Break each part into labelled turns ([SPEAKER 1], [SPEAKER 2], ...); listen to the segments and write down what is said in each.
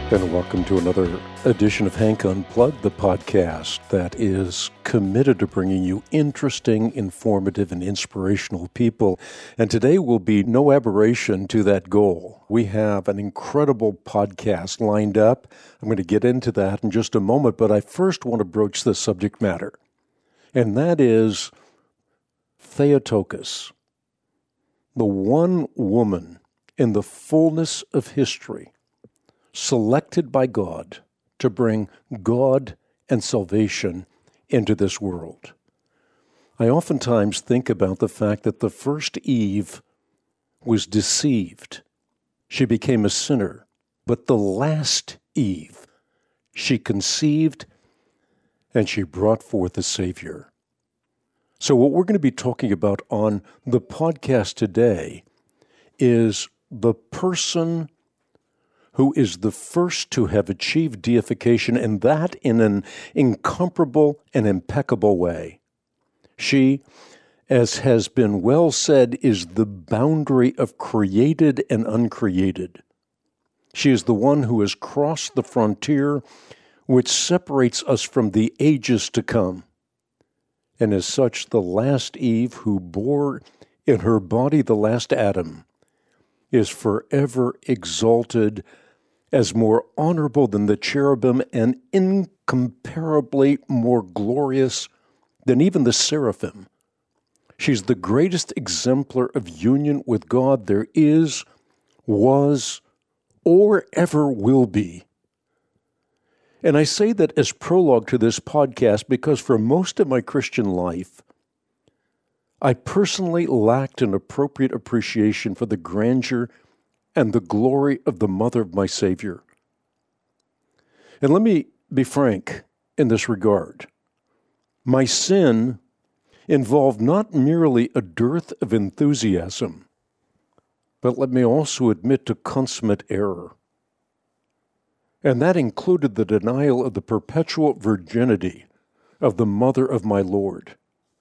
[SPEAKER 1] And welcome to another edition of Hank Unplugged, the podcast that is committed to bringing you interesting, informative, and inspirational people. And today will be no aberration to that goal. We have an incredible podcast lined up. I'm going to get into that in just a moment, but I first want to broach the subject matter, and that is Theotokos, the one woman in the fullness of history selected by God to bring God and salvation into this world. I oftentimes think about the fact that the first Eve was deceived. She became a sinner. But the last Eve, she conceived and she brought forth a Savior. So what we're going to be talking about on the podcast today is the person who is the first to have achieved deification, and that in an incomparable and impeccable way. She, as has been well said, is the boundary of created and uncreated. She is the one who has crossed the frontier which separates us from the ages to come, and as such the last Eve who bore in her body the last Adam is forever exalted as more honorable than the cherubim and incomparably more glorious than even the seraphim. She's the greatest exemplar of union with God there is, was, or ever will be. And I say that as prologue to this podcast because for most of my Christian life, I personally lacked an appropriate appreciation for the grandeur and the glory of the mother of my Savior. And let me be frank in this regard. My sin involved not merely a dearth of enthusiasm, but let me also admit to consummate error. And that included the denial of the perpetual virginity of the mother of my Lord.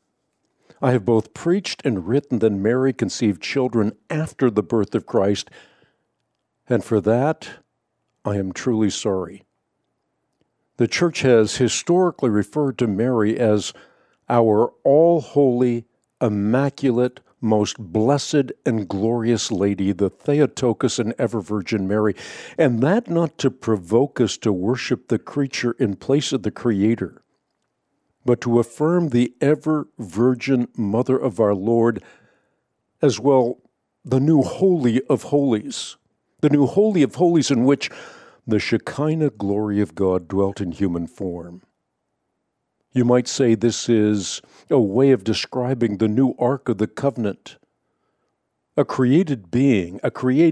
[SPEAKER 1] I have both preached and written that Mary conceived children after the birth of Christ, and for that, I am truly sorry. The Church has historically referred to Mary as our all-holy, immaculate, most blessed and glorious Lady, the Theotokos and ever-Virgin Mary, and that not to provoke us to worship the creature in place of the Creator, but to affirm the ever-Virgin Mother of our Lord as well, the new Holy of Holies. The new Holy of Holies in which the Shekinah glory of God dwelt in human form. You might say this is a way of describing the new Ark of the Covenant, a created being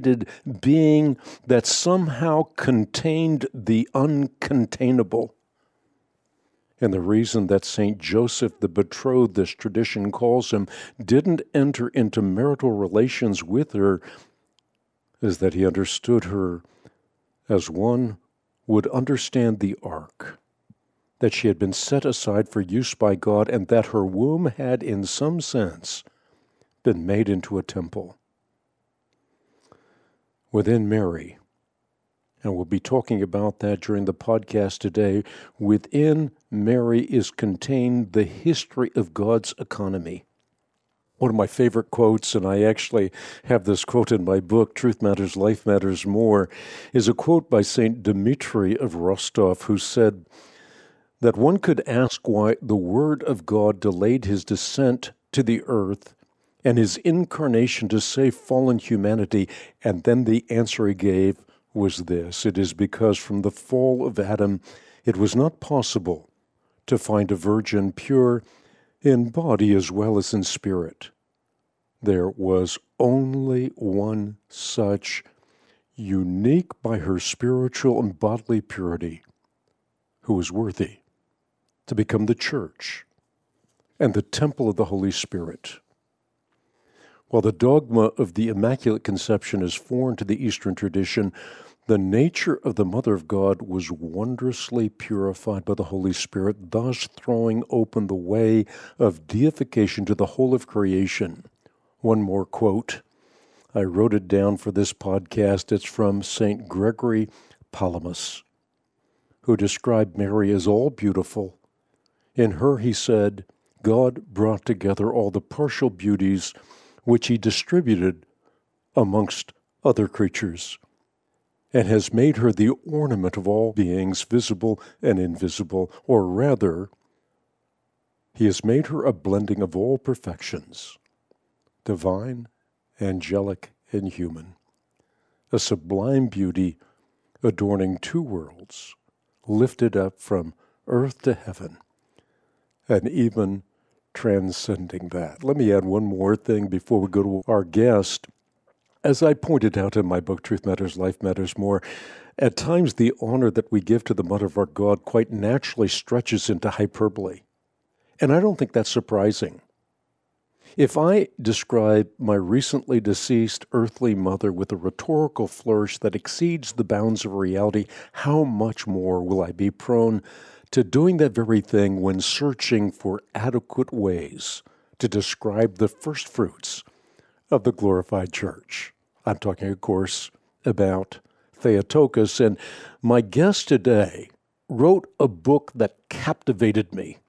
[SPEAKER 1] that somehow contained the uncontainable. And the reason that St. Joseph, the betrothed, this tradition calls him, didn't enter into marital relations with her is that he understood her as one would understand the ark, that she had been set aside for use by God, and that her womb had, in some sense, been made into a temple. Within Mary, and we'll be talking about that during the podcast today, within Mary is contained the history of God's economy. One of my favorite quotes, and I actually have this quote in my book, Truth Matters, Life Matters More, is a quote by St. Dmitri of Rostov, who said that one could ask why the Word of God delayed his descent to the earth and his incarnation to save fallen humanity, and then the answer he gave was this: it is because from the fall of Adam it was not possible to find a virgin pure in body as well as in spirit. There was only one such, unique by her spiritual and bodily purity, who was worthy to become the church and the temple of the Holy Spirit. While the dogma of the Immaculate Conception is foreign to the Eastern tradition, the nature of the Mother of God was wondrously purified by the Holy Spirit, thus throwing open the way of deification to the whole of creation. One more quote. I wrote it down for this podcast. It's from St. Gregory Palamas, who described Mary as all beautiful. In her, he said, God brought together all the partial beauties which he distributed amongst other creatures, and has made her the ornament of all beings, visible and invisible, or rather, he has made her a blending of all perfections, divine, angelic, and human, a sublime beauty adorning two worlds, lifted up from earth to heaven, and even transcending that. Let me add one more thing before we go to our guest. As I pointed out in my book, Truth Matters, Life Matters More, at times the honor that we give to the Mother of our God quite naturally stretches into hyperbole. And I don't think that's surprising. If I describe my recently deceased earthly mother with a rhetorical flourish that exceeds the bounds of reality, how much more will I be prone to doing that very thing when searching for adequate ways to describe the first fruits of the glorified church? I'm talking, of course, about Theotokos, and my guest today wrote a book that captivated me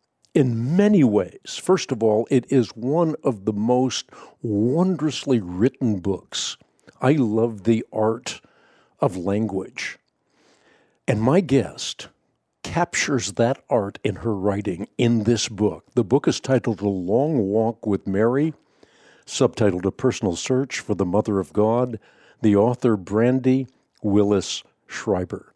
[SPEAKER 1] in many ways. First of all, it is one of the most wondrously written books. I love the art of language. And my guest captures that art in her writing in this book. The book is titled A Long Walk with Mary, subtitled A Personal Search for the Mother of God, the author Brandy Willis Schreiber.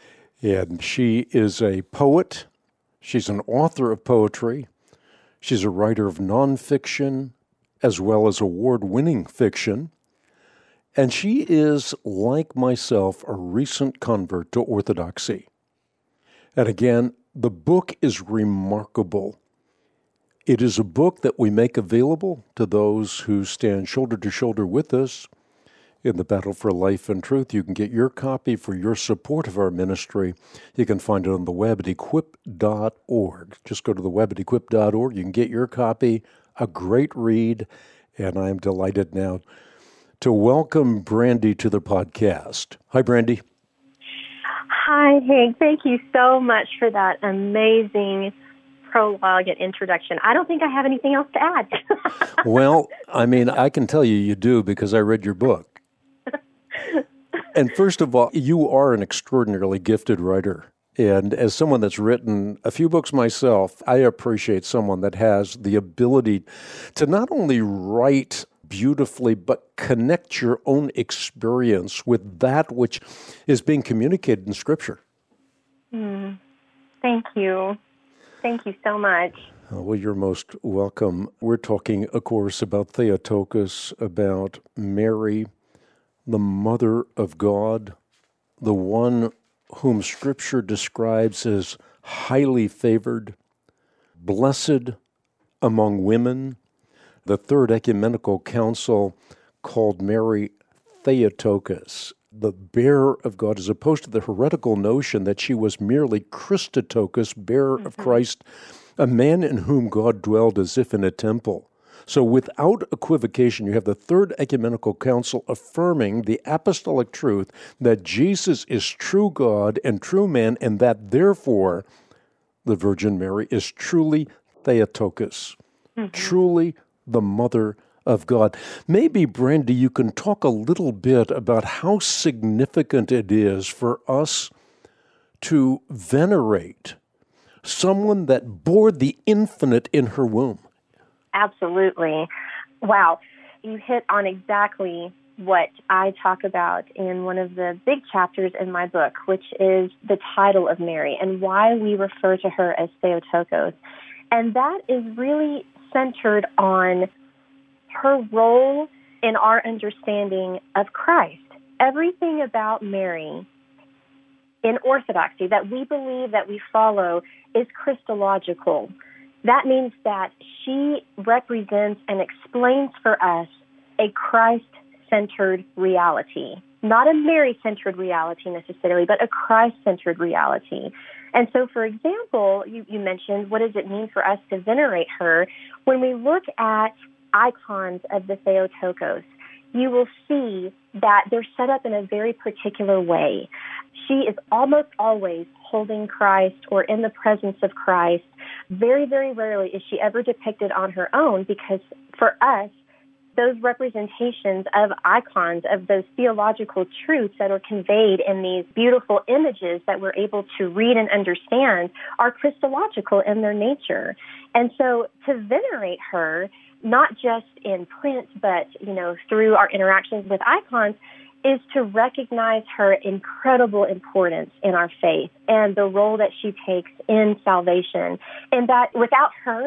[SPEAKER 1] And she is a poet. She's an author of poetry. She's a writer of nonfiction as well as award-winning fiction. And she is, like myself, a recent convert to Orthodoxy. And again, the book is remarkable. It is a book that we make available to those who stand shoulder to shoulder with us in the battle for life and truth. You can get your copy for your support of our ministry. You can find it on the web at equip.org. Just go to the web at equip.org. You can get your copy, a great read, and I am delighted now to welcome Brandy to the podcast. Hi, Brandy.
[SPEAKER 2] Hi, Hank. Thank you so much for that amazing prologue and introduction. I don't think I have anything else to add.
[SPEAKER 1] Well, I mean, I can tell you do because I read your book. And first of all, you are an extraordinarily gifted writer. And as someone that's written a few books myself, I appreciate someone that has the ability to not only write beautifully, but connect your own experience with that which is being communicated in Scripture.
[SPEAKER 2] Thank you. Thank you so much.
[SPEAKER 1] Well, you're most welcome. We're talking, of course, about Theotokos, about Mary, the Mother of God, the one whom Scripture describes as highly favored, blessed among women. The Third Ecumenical Council called Mary Theotokos, the bearer of God, as opposed to the heretical notion that she was merely Christotokos, bearer of Christ, a man in whom God dwelled as if in a temple. So without equivocation, you have the Third Ecumenical Council affirming the apostolic truth that Jesus is true God and true man, and that therefore the Virgin Mary is truly Theotokos, truly the Mother of God. Maybe, Brandy, you can talk a little bit about how significant it is for us to venerate someone that bore the infinite in her womb.
[SPEAKER 2] Absolutely. Wow. You hit on exactly what I talk about in one of the big chapters in my book, which is the title of Mary and why we refer to her as Theotokos. And that is really centered on her role in our understanding of Christ. Everything about Mary in Orthodoxy that we believe, that we follow, is Christological. That means that she represents and explains for us a Christ-centered reality. Not a Mary-centered reality necessarily, but a Christ-centered reality. And so, for example, you mentioned, what does it mean for us to venerate her? When we look at icons of the Theotokos, you will see that they're set up in a very particular way. She is almost always holding Christ or in the presence of Christ. Very, very rarely is she ever depicted on her own, because for us, those representations of icons, of those theological truths that are conveyed in these beautiful images that we're able to read and understand, are Christological in their nature. And so to venerate her, not just in print, but, through our interactions with icons, is to recognize her incredible importance in our faith and the role that she takes in salvation. And that without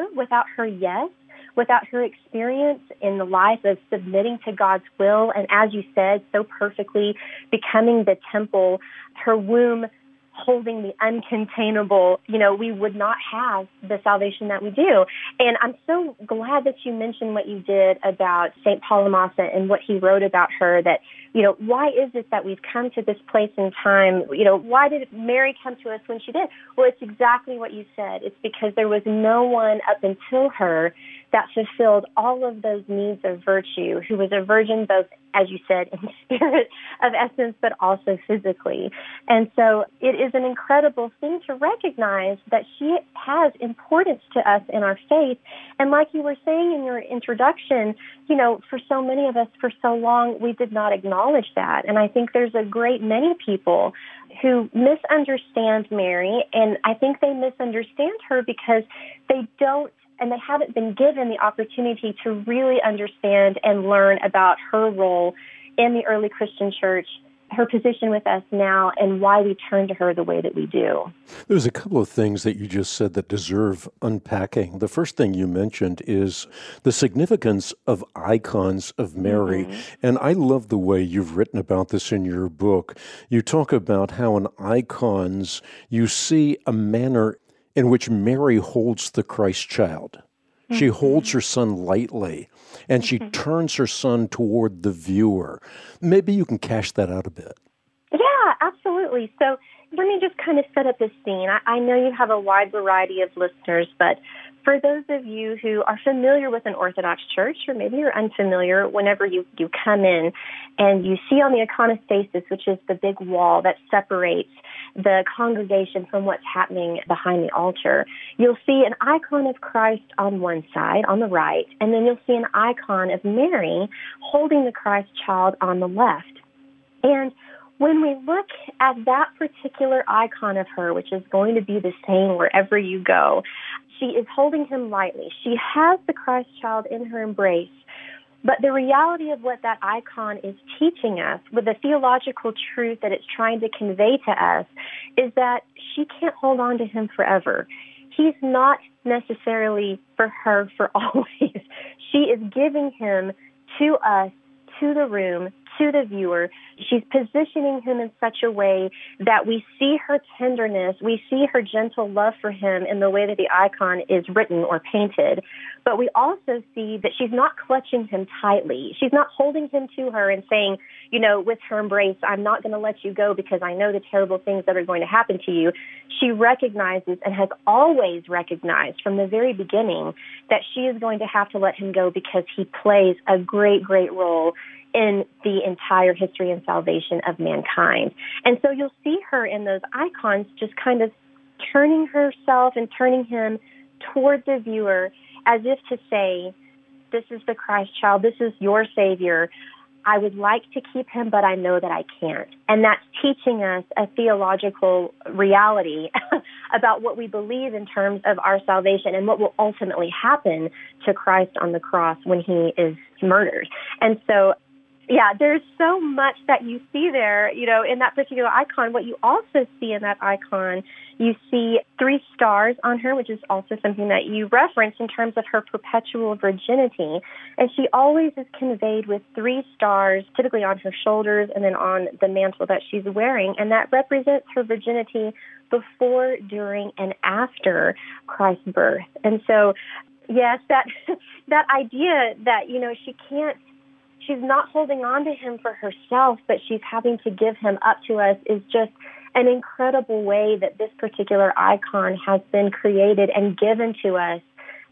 [SPEAKER 2] her yes, without her experience in the life of submitting to God's will, and as you said so perfectly, becoming the temple, her womb holding the uncontainable, we would not have the salvation that we do. And I'm so glad that you mentioned what you did about St. Polymath and what he wrote about her, that, why is it that we've come to this place in time? Why did Mary come to us when she did? Well, it's exactly what you said. It's because there was no one up until her that fulfilled all of those needs of virtue, who was a virgin both, as you said, in spirit of essence, but also physically. And so it is an incredible thing to recognize that she has importance to us in our faith. And like you were saying in your introduction, for so many of us for so long, we did not acknowledge that. And I think there's a great many people who misunderstand Mary, and I think they misunderstand her because they haven't been given the opportunity to really understand and learn about her role in the early Christian church, her position with us now, and why we turn to her the way that we do.
[SPEAKER 1] There's a couple of things that you just said that deserve unpacking. The first thing you mentioned is the significance of icons of Mary. Mm-hmm. And I love the way you've written about this in your book. You talk about how in icons you see a manner in which Mary holds the Christ child. She holds her son lightly, and she turns her son toward the viewer. Maybe you can cash that out a bit.
[SPEAKER 2] Yeah, absolutely. So let me just kind of set up this scene. I know you have a wide variety of listeners, but for those of you who are familiar with an Orthodox church, or maybe you're unfamiliar, whenever you come in and you see on the iconostasis, which is the big wall that separates the congregation from what's happening behind the altar, you'll see an icon of Christ on one side, on the right, and then you'll see an icon of Mary holding the Christ child on the left. And when we look at that particular icon of her, which is going to be the same wherever you go, she is holding him lightly. She has the Christ child in her embrace. But the reality of what that icon is teaching us, with the theological truth that it's trying to convey to us, is that she can't hold on to him forever. He's not necessarily for her for always. She is giving him to us, to the room, to the viewer. She's positioning him in such a way that we see her tenderness, we see her gentle love for him in the way that the icon is written or painted. But we also see that she's not clutching him tightly. She's not holding him to her and saying, with her embrace, I'm not going to let you go because I know the terrible things that are going to happen to you. She recognizes and has always recognized from the very beginning that she is going to have to let him go because he plays a great, great role in the entire history and salvation of mankind. And so you'll see her in those icons just kind of turning herself and turning him toward the viewer as if to say, this is the Christ child, this is your Savior. I would like to keep him, but I know that I can't. And that's teaching us a theological reality about what we believe in terms of our salvation and what will ultimately happen to Christ on the cross when he is murdered. And so, yeah, there's so much that you see there, in that particular icon. What you also see in that icon, you see 3 stars on her, which is also something that you reference in terms of her perpetual virginity. And she always is conveyed with 3 stars, typically on her shoulders and then on the mantle that she's wearing. And that represents her virginity before, during, and after Christ's birth. And so, yes, that idea that, she's not holding on to him for herself, but she's having to give him up to us is just an incredible way that this particular icon has been created and given to us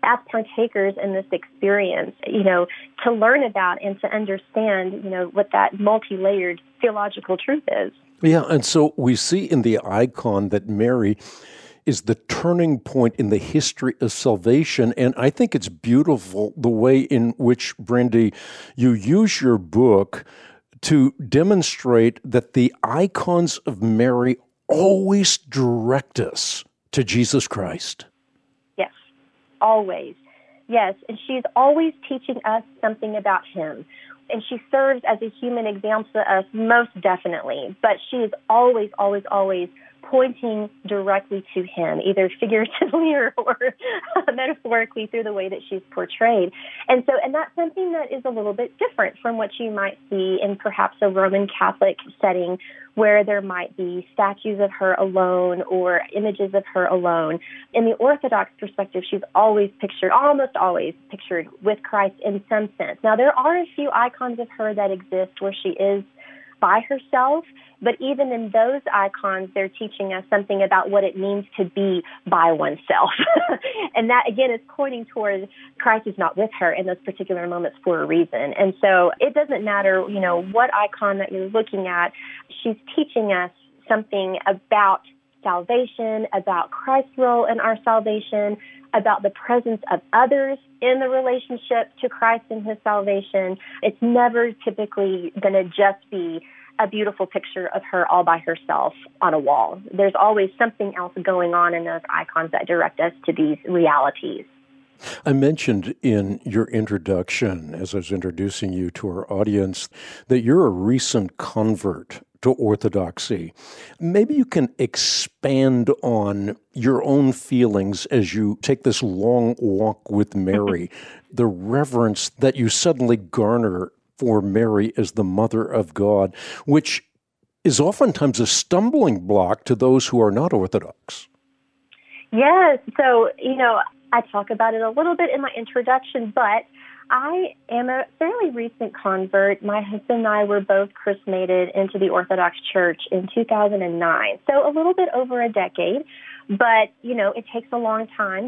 [SPEAKER 2] as partakers in this experience, to learn about and to understand, what that multi-layered theological truth is.
[SPEAKER 1] Yeah, and so we see in the icon that Mary is the turning point in the history of salvation. And I think it's beautiful the way in which, Brandy, you use your book to demonstrate that the icons of Mary always direct us to Jesus Christ.
[SPEAKER 2] Yes, always. Yes, and she's always teaching us something about him. And she serves as a human example to us, most definitely. But she is always, always, always pointing directly to him, either figuratively or metaphorically through the way that she's portrayed. And that's something that is a little bit different from what you might see in perhaps a Roman Catholic setting, where there might be statues of her alone or images of her alone. In the Orthodox perspective, she's almost always pictured with Christ in some sense. Now, there are a few icons of her that exist where she is by herself, but even in those icons, they're teaching us something about what it means to be by oneself. And that, again, is pointing towards Christ is not with her in those particular moments for a reason. And so it doesn't matter, what icon that you're looking at, she's teaching us something about salvation, about Christ's role in our salvation, about the presence of others in the relationship to Christ and his salvation. It's never typically going to just be a beautiful picture of her all by herself on a wall. There's always something else going on in those icons that direct us to these realities.
[SPEAKER 1] I mentioned in your introduction, as I was introducing you to our audience, that you're a recent convert to Orthodoxy. Maybe you can expand on your own feelings as you take this long walk with Mary, the reverence that you suddenly garner for Mary as the Mother of God, which is oftentimes a stumbling block to those who are not Orthodox.
[SPEAKER 2] Yes. So, I talk about it a little bit in my introduction, but I am a fairly recent convert. My husband and I were both chrismated into the Orthodox Church in 2009, so a little bit over a decade. But, it takes a long time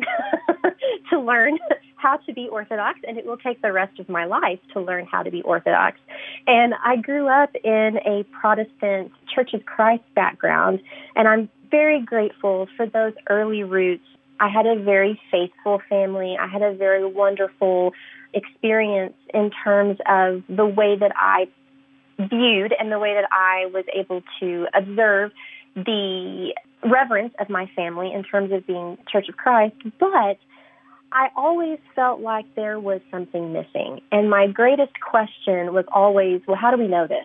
[SPEAKER 2] to learn how to be Orthodox, and it will take the rest of my life to learn how to be Orthodox. And I grew up in a Protestant Church of Christ background, and I'm very grateful for those early roots. I had a very faithful family. I had a very wonderful experience in terms of the way that I viewed and the way that I was able to observe the reverence of my family in terms of being Church of Christ. But I always felt like there was something missing. And my greatest question was always, well, how do we know this?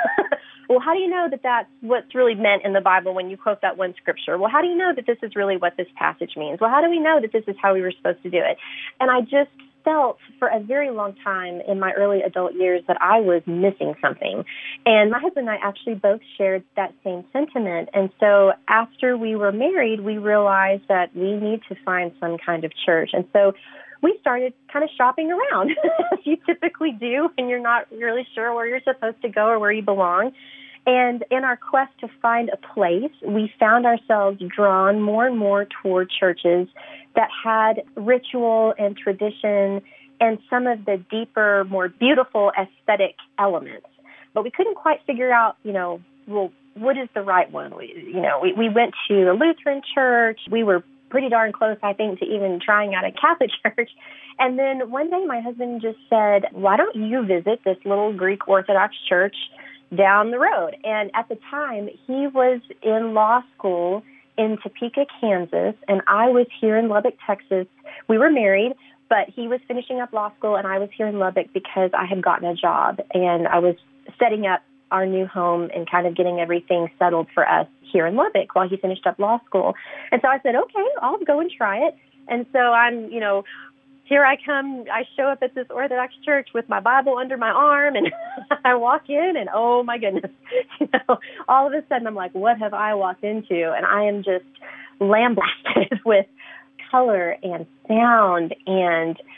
[SPEAKER 2] Well, how do you know that that's what's really meant in the Bible when you quote that one scripture? Well, how do you know that this is really what this passage means? Well, how do we know that this is how we were supposed to do it? And I just felt for a very long time in my early adult years that I was missing something. And my husband and I actually both shared that same sentiment. And so after we were married, we realized that we need to find some kind of church. And so we started kind of shopping around, as you typically do when you're not really sure where you're supposed to go or where you belong. And in our quest to find a place, we found ourselves drawn more and more toward churches that had ritual and tradition and some of the deeper, more beautiful aesthetic elements. But we couldn't quite figure out, well, what is the right one? We went to a Lutheran church. We were pretty darn close, I think, to even trying out a Catholic church. And then one day my husband just said, why don't you visit this little Greek Orthodox church down the road? And at the time, he was in law school in Topeka, Kansas, and I was here in Lubbock, Texas. We were married, but he was finishing up law school, and I was here in Lubbock because I had gotten a job, and I was setting up our new home and kind of getting everything settled for us here in Lubbock while he finished up law school. And so I said, okay, I'll go and try it. And so I'm, here I come, I show up at this Orthodox church with my Bible under my arm, and I walk in, and oh my goodness, all of a sudden I'm like, what have I walked into? And I am just lambasted with color and sound and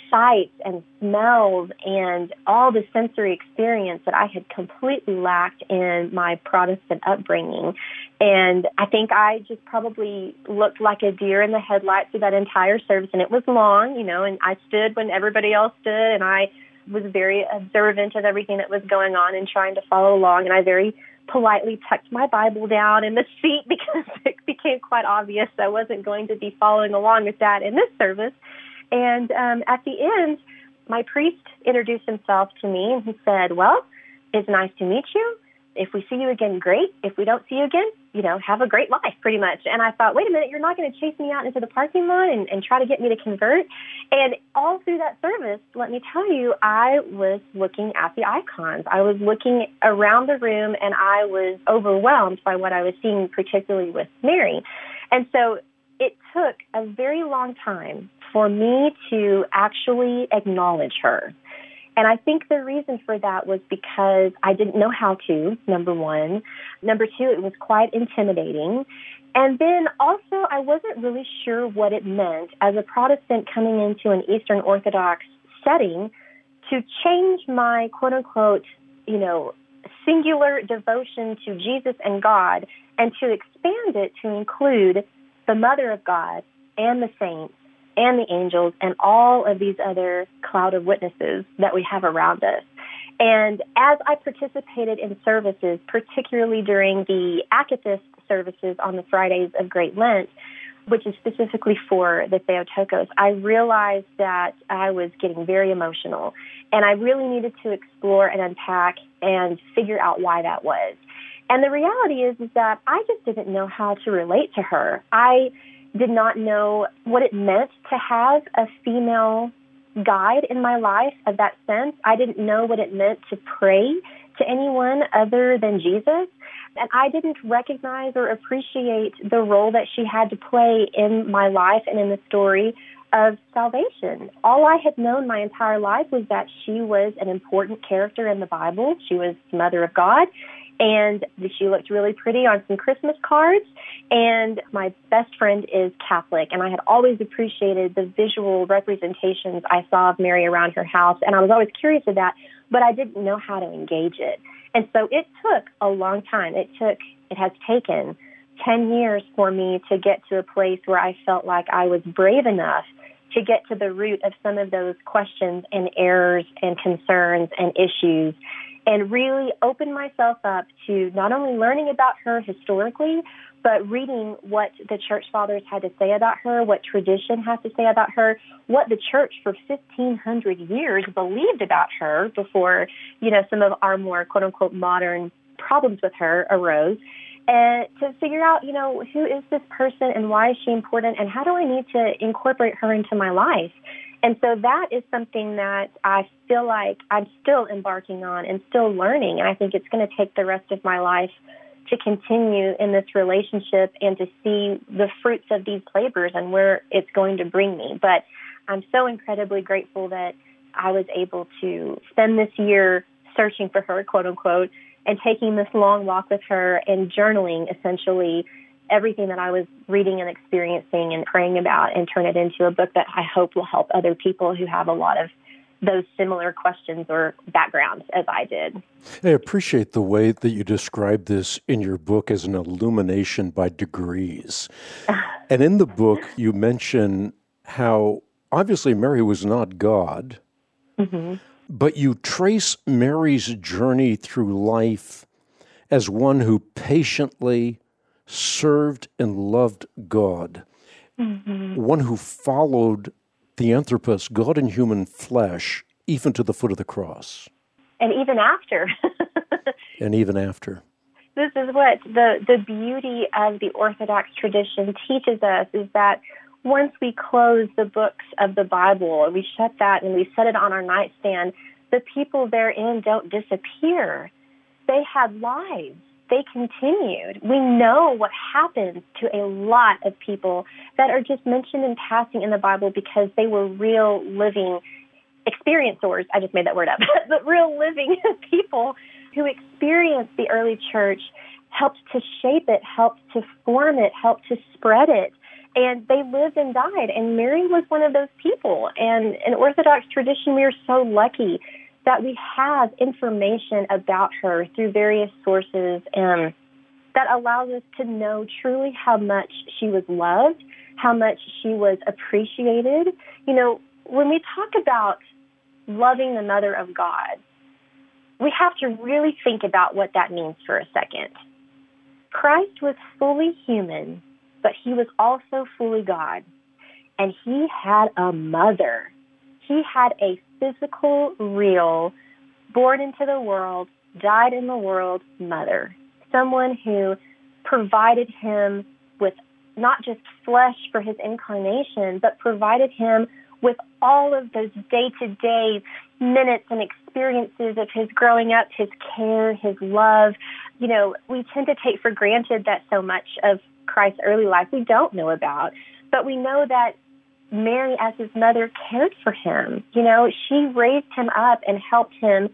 [SPEAKER 2] sights and smells and all the sensory experience that I had completely lacked in my Protestant upbringing. And I think I just probably looked like a deer in the headlights through that entire service. And it was long, and I stood when everybody else stood, and I was very observant of everything that was going on and trying to follow along. And I very politely tucked my Bible down in the seat because it became quite obvious I wasn't going to be following along with that in this service. And at the end, my priest introduced himself to me, and he said, well, it's nice to meet you. If we see you again, great. If we don't see you again, have a great life, pretty much. And I thought, wait a minute, you're not going to chase me out into the parking lot and try to get me to convert? And all through that service, let me tell you, I was looking at the icons. I was looking around the room, and I was overwhelmed by what I was seeing, particularly with Mary. And so it took a very long time for me to actually acknowledge her. And I think the reason for that was because I didn't know how to, number one. Number two, it was quite intimidating. And then also, I wasn't really sure what it meant as a Protestant coming into an Eastern Orthodox setting to change my quote-unquote, singular devotion to Jesus and God and to expand it to include the Mother of God and the saints and the angels and all of these other cloud of witnesses that we have around us. And as I participated in services, particularly during the Akatist services on the Fridays of Great Lent, which is specifically for the Theotokos, I realized that I was getting very emotional, and I really needed to explore and unpack and figure out why that was. And the reality is that I just didn't know how to relate to her. I did not know what it meant to have a female guide in my life of that sense. I didn't know what it meant to pray to anyone other than Jesus. And I didn't recognize or appreciate the role that she had to play in my life and in the story of salvation. All I had known my entire life was that she was an important character in the Bible. She was the Mother of God, and she looked really pretty on some Christmas cards. And my best friend is Catholic, and I had always appreciated the visual representations I saw of Mary around her house, and I was always curious of that, but I didn't know how to engage it. And so it took a long time. It has taken 10 years for me to get to a place where I felt like I was brave enough to get to the root of some of those questions and errors and concerns and issues, and really open myself up to not only learning about her historically, but reading what the church fathers had to say about her, what tradition has to say about her, what the church for 1,500 years believed about her before, some of our more quote-unquote modern problems with her arose, and to figure out, who is this person and why is she important and how do I need to incorporate her into my life? And so that is something that I feel like I'm still embarking on and still learning, and I think it's going to take the rest of my life to continue in this relationship and to see the fruits of these labors and where it's going to bring me. But I'm so incredibly grateful that I was able to spend this year searching for her, quote unquote, and taking this long walk with her and journaling essentially everything that I was reading and experiencing and praying about, and turn it into a book that I hope will help other people who have a lot of those similar questions or backgrounds as I did.
[SPEAKER 1] I appreciate the way that you describe this in your book as an illumination by degrees. And in the book, you mention how obviously Mary was not God, but you trace Mary's journey through life as one who patiently served and loved God, one who followed the Anthropos, God in human flesh, even to the foot of the cross.
[SPEAKER 2] And even after.
[SPEAKER 1] And even after.
[SPEAKER 2] This is what the beauty of the Orthodox tradition teaches us, is that once we close the books of the Bible, we shut that and we set it on our nightstand, the people therein don't disappear. They had lives. They continued. We know what happens to a lot of people that are just mentioned in passing in the Bible because they were real living experiencers. I just made that word up. But real living people who experienced the early church, helped to shape it, helped to form it, helped to spread it. And they lived and died, and Mary was one of those people. And in Orthodox tradition, we are so lucky that we have information about her through various sources that allows us to know truly how much she was loved, how much she was appreciated. You know, when we talk about loving the Mother of God, we have to really think about what that means for a second. Christ was fully human, but he was also fully God. And he had a mother. He had a physical, real, born into the world, died in the world mother. Someone who provided him with not just flesh for his incarnation, but provided him with all of those day-to-day minutes and experiences of his growing up, his care, his love. You know, we tend to take for granted that so much of Christ's early life we don't know about, but we know that Mary, as his mother, cared for him. You know, she raised him up and helped him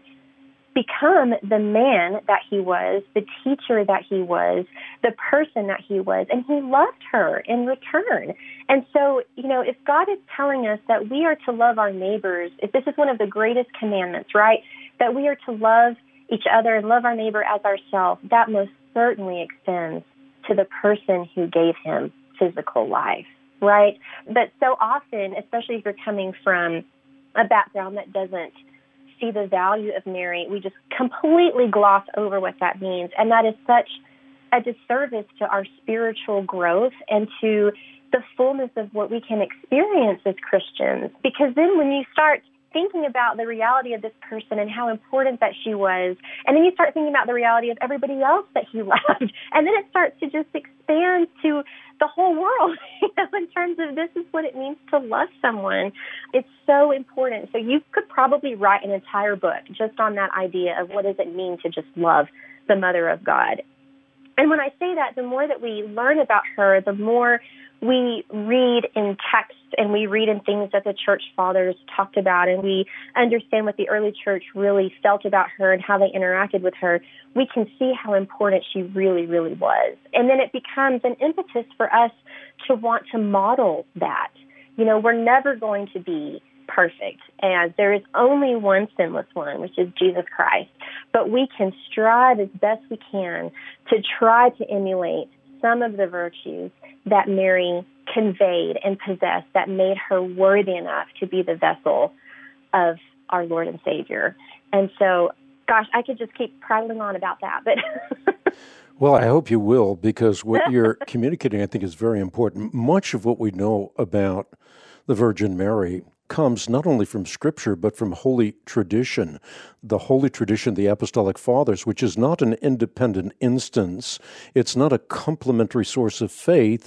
[SPEAKER 2] become the man that he was, the teacher that he was, the person that he was, and he loved her in return. And so, you know, if God is telling us that we are to love our neighbors, if this is one of the greatest commandments, right, that we are to love each other and love our neighbor as ourselves, that most certainly extends to the person who gave him physical life, right? But so often, especially if you're coming from a background that doesn't see the value of Mary, we just completely gloss over what that means. And that is such a disservice to our spiritual growth and to the fullness of what we can experience as Christians. Because then when you start thinking about the reality of this person and how important that she was, and then you start thinking about the reality of everybody else that he loved, and then it starts to just expand to the whole world, you know, in terms of this is what it means to love someone. It's so important. So you could probably write an entire book just on that idea of what does it mean to just love the Mother of God. And when I say that, the more that we learn about her, the more we read in text and we read in things that the church fathers talked about, and we understand what the early church really felt about her and how they interacted with her, we can see how important she really, really was. And then it becomes an impetus for us to want to model that. You know, we're never going to be perfect, and there is only one sinless one, which is Jesus Christ. But we can strive as best we can to try to emulate some of the virtues that Mary conveyed and possessed that made her worthy enough to be the vessel of our Lord and Savior. And so, gosh, I could just keep prattling on about that. But
[SPEAKER 1] Well, I hope you will, because what you're communicating, I think, is very important. Much of what we know about the Virgin Mary comes not only from Scripture, but from Holy Tradition, the Holy Tradition of the Apostolic Fathers, which is not an independent instance. It's not a complementary source of faith.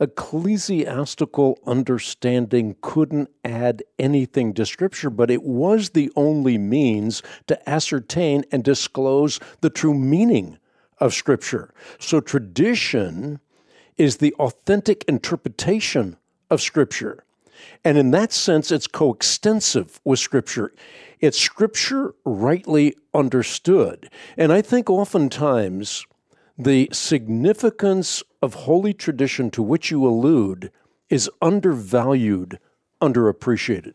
[SPEAKER 1] Ecclesiastical understanding couldn't add anything to Scripture, but it was the only means to ascertain and disclose the true meaning of Scripture. So tradition is the authentic interpretation of Scripture. And in that sense, it's coextensive with Scripture. It's Scripture rightly understood. And I think oftentimes the significance of Holy Tradition to which you allude is undervalued, underappreciated.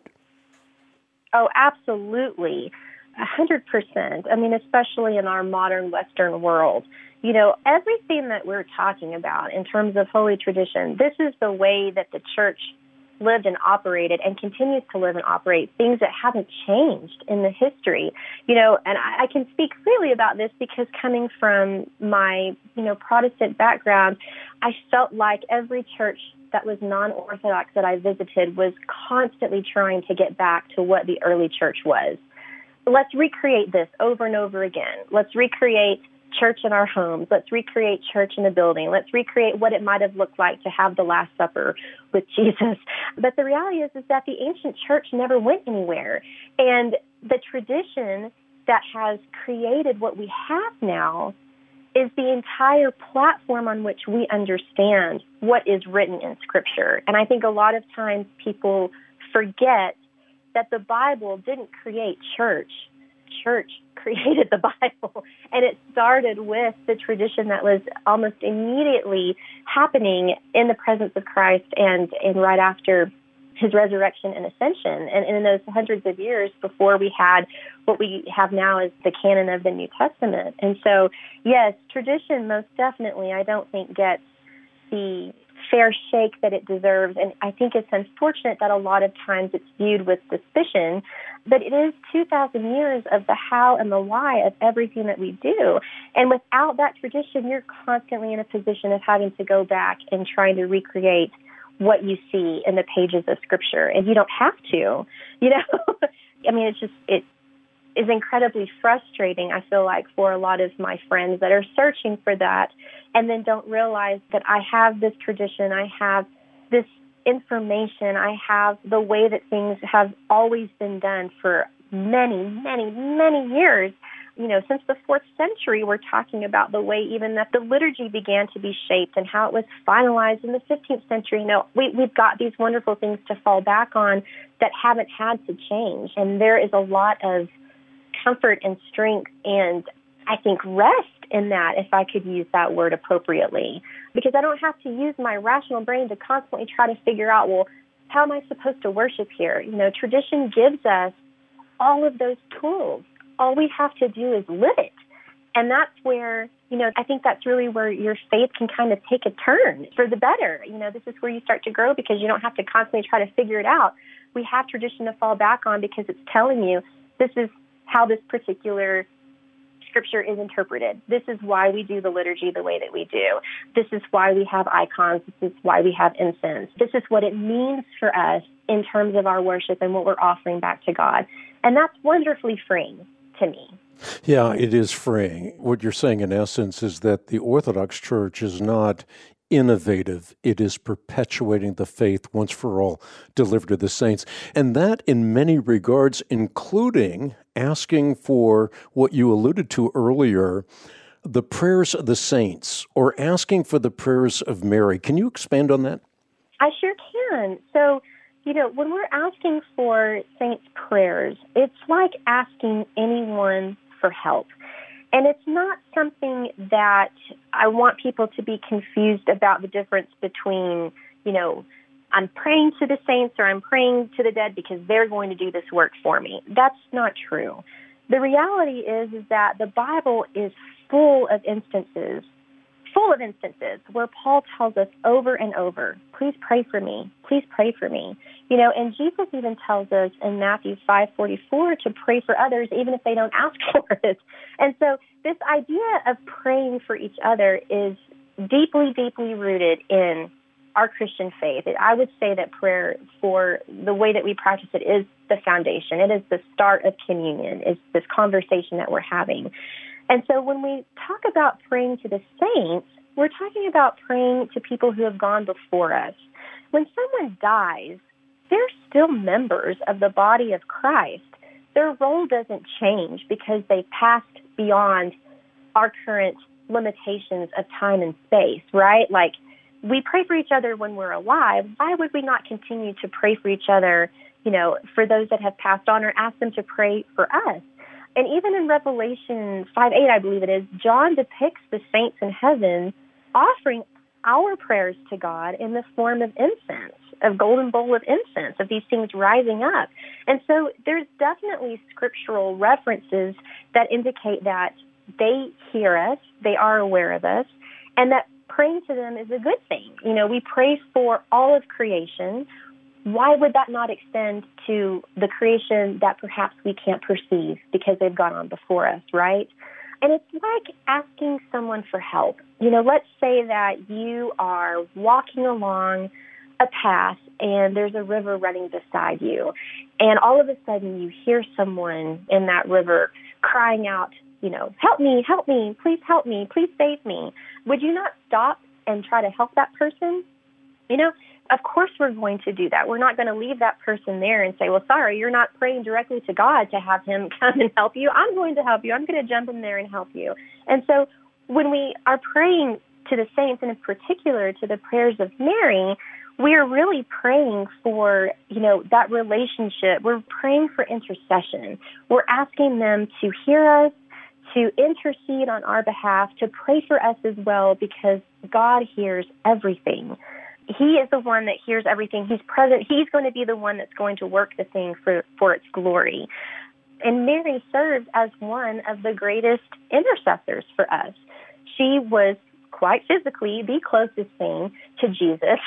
[SPEAKER 2] Oh, absolutely. 100%. I mean, especially in our modern Western world. You know, everything that we're talking about in terms of Holy Tradition, this is the way that the church lived and operated and continues to live and operate, things that haven't changed in the history. You know, and I can speak freely about this because coming from my, Protestant background, I felt like every church that was non-Orthodox that I visited was constantly trying to get back to what the early church was. Let's recreate this over and over again. Let's recreate church in our homes. Let's recreate church in a building. Let's recreate what it might have looked like to have the Last Supper with Jesus. But the reality is that the ancient church never went anywhere. And the tradition that has created what we have now is the entire platform on which we understand what is written in Scripture. And I think a lot of times people forget that the Bible didn't create church. church created the Bible, and it started with the tradition that was almost immediately happening in the presence of Christ and right after his resurrection and ascension. And in those hundreds of years before we had what we have now as the canon of the New Testament. And so, yes, tradition most definitely, I don't think, gets the fair shake that it deserves. And I think it's unfortunate that a lot of times it's viewed with suspicion, but it is 2,000 years of the how and the why of everything that we do. And without that tradition, you're constantly in a position of having to go back and trying to recreate what you see in the pages of Scripture. And you don't have to, I mean, it is incredibly frustrating, I feel like, for a lot of my friends that are searching for that and then don't realize that I have this tradition, I have this information, I have the way that things have always been done for many, many, many years. Since the 4th century, we're talking about the way even that the liturgy began to be shaped and how it was finalized in the 15th century. We've got these wonderful things to fall back on that haven't had to change. And there is a lot of comfort and strength and, I think, rest in that, if I could use that word appropriately, because I don't have to use my rational brain to constantly try to figure out, well, how am I supposed to worship here? Tradition gives us all of those tools. All we have to do is live it. And that's where, I think that's really where your faith can kind of take a turn for the better. This is where you start to grow because you don't have to constantly try to figure it out. We have tradition to fall back on because it's telling you this is how this particular Scripture is interpreted. This is why we do the liturgy the way that we do. This is why we have icons. This is why we have incense. This is what it means for us in terms of our worship and what we're offering back to God. And that's wonderfully freeing to me.
[SPEAKER 1] Yeah, it is freeing. What you're saying, in essence, is that the Orthodox Church is not innovative. It is perpetuating the faith once for all delivered to the saints. And that, in many regards, including asking for what you alluded to earlier, the prayers of the saints, or asking for the prayers of Mary. Can you expand on that?
[SPEAKER 2] I sure can. So, when we're asking for saints' prayers, it's like asking anyone for help. And it's not something that I want people to be confused about the difference between, I'm praying to the saints or I'm praying to the dead because they're going to do this work for me. That's not true. The reality is that the Bible is full of instances where Paul tells us over and over, please pray for me, please pray for me. And Jesus even tells us in Matthew 5:44 to pray for others even if they don't ask for it. And so this idea of praying for each other is deeply, deeply rooted in our Christian faith. I would say that prayer, for the way that we practice it, is the foundation. It is the start of communion. It's this conversation that we're having. And so when we talk about praying to the saints, we're talking about praying to people who have gone before us. When someone dies, they're still members of the body of Christ. Their role doesn't change because they passed beyond our current limitations of time and space, right? Like, we pray for each other when we're alive. Why would we not continue to pray for each other, for those that have passed on, or ask them to pray for us? And even in Revelation 5:8, I believe it is, John depicts the saints in heaven offering our prayers to God in the form of incense, of golden bowl of incense, of these things rising up. And so there's definitely scriptural references that indicate that they hear us, they are aware of us, and that praying to them is a good thing. We pray for all of creation. Why would that not extend to the creation that perhaps we can't perceive because they've gone on before us, right? And it's like asking someone for help. Let's say that you are walking along a path and there's a river running beside you, and all of a sudden you hear someone in that river crying out, help me, please help me, please save me. Would you not stop and try to help that person? Of course we're going to do that. We're not going to leave that person there and say, well, sorry, you're not praying directly to God to have him come and help you. I'm going to help you. I'm going to jump in there and help you. And so when we are praying to the saints, and in particular to the prayers of Mary, we are really praying for, that relationship. We're praying for intercession. We're asking them to hear us, to intercede on our behalf, to pray for us as well, because God hears everything. He is the one that hears everything. He's present. He's going to be the one that's going to work the thing for its glory. And Mary serves as one of the greatest intercessors for us. She was quite physically the closest thing to Jesus.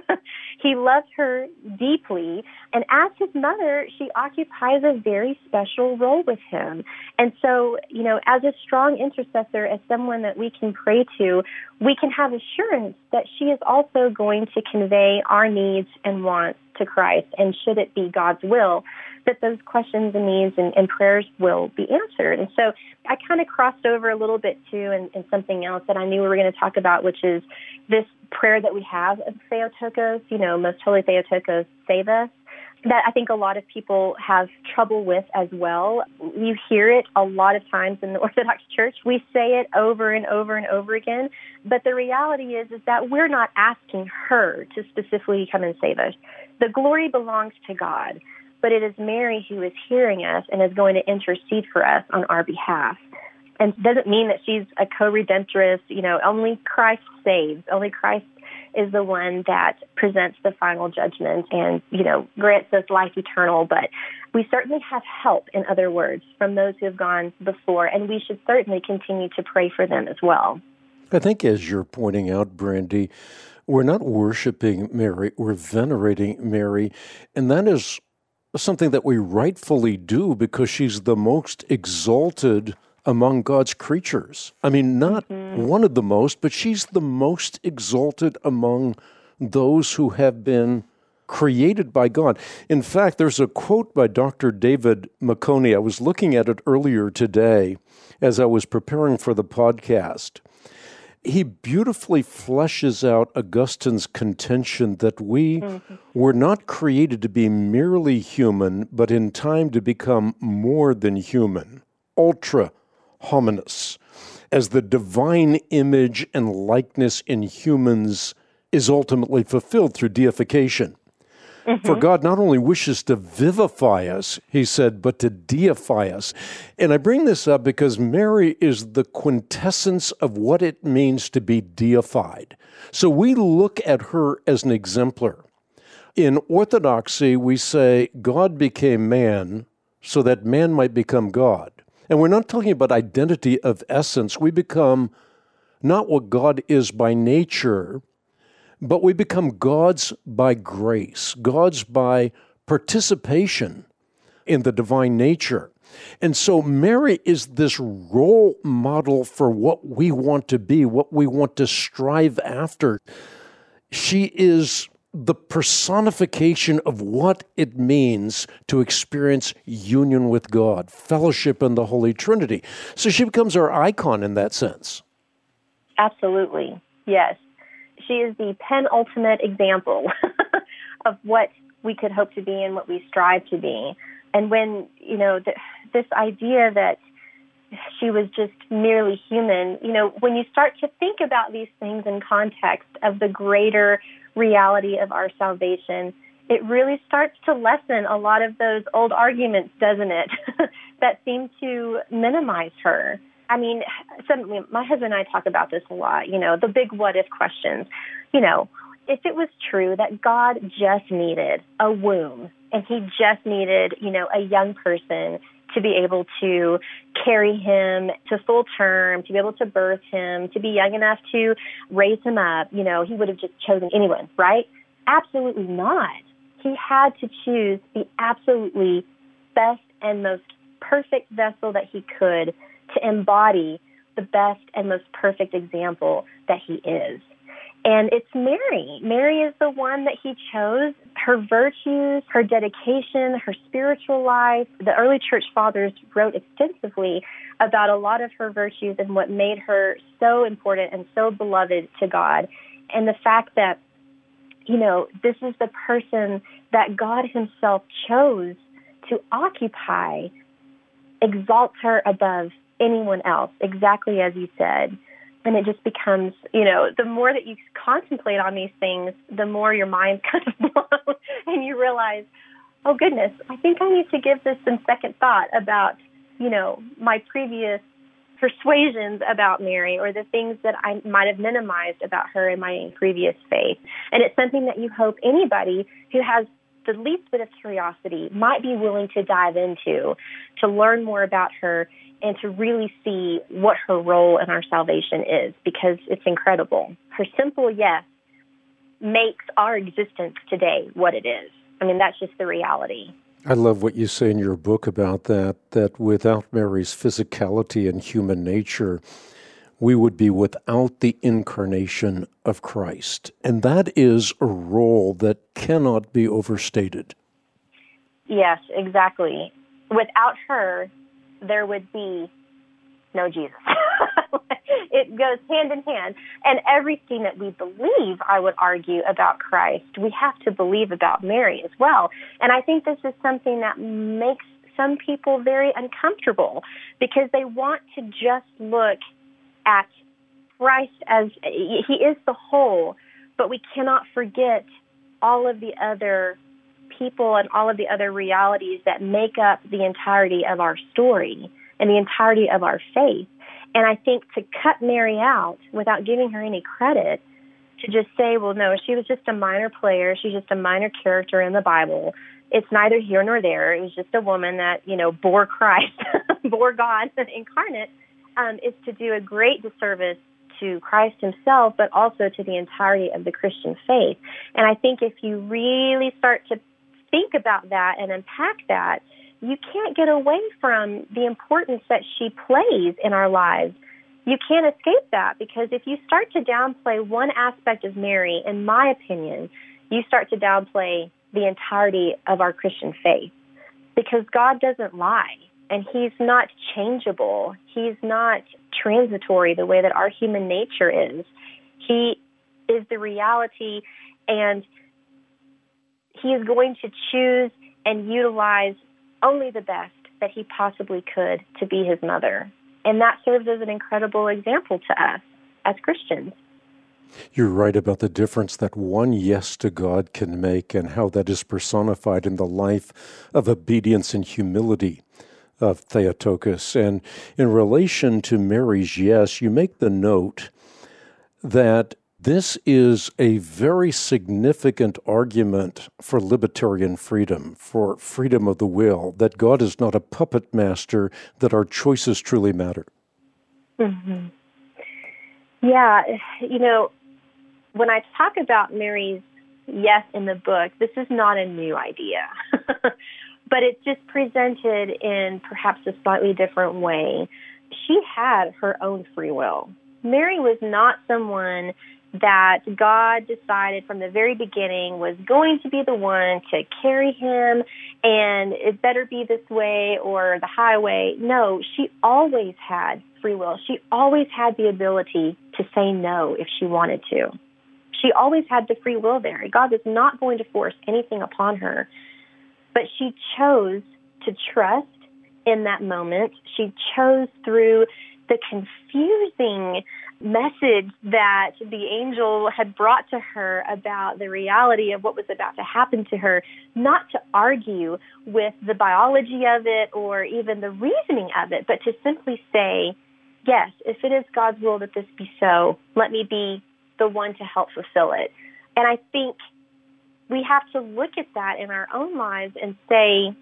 [SPEAKER 2] He loved her deeply. And as his mother, she occupies a very special role with him. And so, as a strong intercessor, as someone that we can pray to, we can have assurance that she is also going to convey our needs and wants to Christ. And should it be God's will, that those questions and needs and prayers will be answered. And so I kind of crossed over a little bit, too, in something else that I knew we were going to talk about, which is this prayer that we have of Theotokos, Most Holy Theotokos, save us, that I think a lot of people have trouble with as well. You hear it a lot of times in the Orthodox Church. We say it over and over and over again. But the reality is that we're not asking her to specifically come and save us. The glory belongs to God. But it is Mary who is hearing us and is going to intercede for us on our behalf. And it doesn't mean that she's a co-redemptress, only Christ saves. Only Christ is the one that presents the final judgment and, grants us life eternal. But we certainly have help, in other words, from those who have gone before, and we should certainly continue to pray for them as well.
[SPEAKER 1] I think as you're pointing out, Brandy, we're not worshiping Mary, we're venerating Mary, and that is something that we rightfully do because she's the most exalted among God's creatures. I mean, not one of the most, but she's the most exalted among those who have been created by God. In fact, there's a quote by Dr. David Maconie. I was looking at it earlier today as I was preparing for the podcast. He beautifully fleshes out Augustine's contention that we were not created to be merely human, but in time to become more than human, ultra hominis, as the divine image and likeness in humans is ultimately fulfilled through deification. For God not only wishes to vivify us, he said, but to deify us. And I bring this up because Mary is the quintessence of what it means to be deified. So we look at her as an exemplar. In Orthodoxy, we say God became man so that man might become God. And we're not talking about identity of essence. We become not what God is by nature, but we become God's by grace, God's by participation in the divine nature. And so Mary is this role model for what we want to be, what we want to strive after. She is the personification of what it means to experience union with God, fellowship in the Holy Trinity. So she becomes our icon in that sense.
[SPEAKER 2] Absolutely, yes. She is the penultimate example of what we could hope to be and what we strive to be. And when, this idea that she was just merely human, when you start to think about these things in context of the greater reality of our salvation, it really starts to lessen a lot of those old arguments, doesn't it, that seem to minimize her. I mean, my husband and I talk about this a lot, the big what-if questions. If it was true that God just needed a womb and he just needed, a young person to be able to carry him to full term, to be able to birth him, to be young enough to raise him up, he would have just chosen anyone, right? Absolutely not. He had to choose the absolutely best and most perfect vessel that he could to embody the best and most perfect example that he is. And it's Mary. Mary is the one that he chose. Her virtues, her dedication, her spiritual life. The early church fathers wrote extensively about a lot of her virtues and what made her so important and so beloved to God. And the fact that, this is the person that God himself chose to occupy, exalts her above anyone else, exactly as you said. And it just becomes, the more that you contemplate on these things, the more your mind's kind of blown, and you realize, oh goodness, I think I need to give this some second thought about, my previous persuasions about Mary, or the things that I might have minimized about her in my previous faith. And it's something that you hope anybody who has the least bit of curiosity might be willing to dive into, to learn more about her and to really see what her role in our salvation is, because it's incredible. Her simple yes makes our existence today what it is. I mean, that's just the reality.
[SPEAKER 1] I love what you say in your book about that without Mary's physicality and human nature, we would be without the incarnation of Christ. And that is a role that cannot be overstated.
[SPEAKER 2] Yes, exactly. Without her, there would be no Jesus. It goes hand in hand. And everything that we believe, I would argue, about Christ, we have to believe about Mary as well. And I think this is something that makes some people very uncomfortable, because they want to just look at Christ as he is the whole, but we cannot forget all of the other people and all of the other realities that make up the entirety of our story and the entirety of our faith. And I think to cut Mary out without giving her any credit, to just say, well, no, she was just a minor player, she's just a minor character in the Bible, it's neither here nor there, it was just a woman that, bore Christ, bore God incarnate, is to do a great disservice to Christ himself, but also to the entirety of the Christian faith. And I think if you really start to think about that and unpack that, you can't get away from the importance that she plays in our lives. You can't escape that, because if you start to downplay one aspect of Mary, in my opinion, you start to downplay the entirety of our Christian faith, because God doesn't lie, and he's not changeable. He's not transitory the way that our human nature is. He is the reality, and he is going to choose and utilize only the best that he possibly could to be his mother. And that serves as an incredible example to us as Christians.
[SPEAKER 1] You're right about the difference that one yes to God can make, and how that is personified in the life of obedience and humility of Theotokos. And in relation to Mary's yes, you make the note that this is a very significant argument for libertarian freedom, for freedom of the will, that God is not a puppet master, that our choices truly matter.
[SPEAKER 2] Mm-hmm. Yeah, when I talk about Mary's yes in the book, this is not a new idea, but it's just presented in perhaps a slightly different way. She had her own free will. Mary was not someone that God decided from the very beginning was going to be the one to carry him, and it better be this way or the highway. No, she always had free will. She always had the ability to say no if she wanted to. She always had the free will there. God was not going to force anything upon her, but she chose to trust in that moment. She chose through the confusing message that the angel had brought to her about the reality of what was about to happen to her, not to argue with the biology of it or even the reasoning of it, but to simply say, yes, if it is God's will that this be so, let me be the one to help fulfill it. And I think we have to look at that in our own lives and say,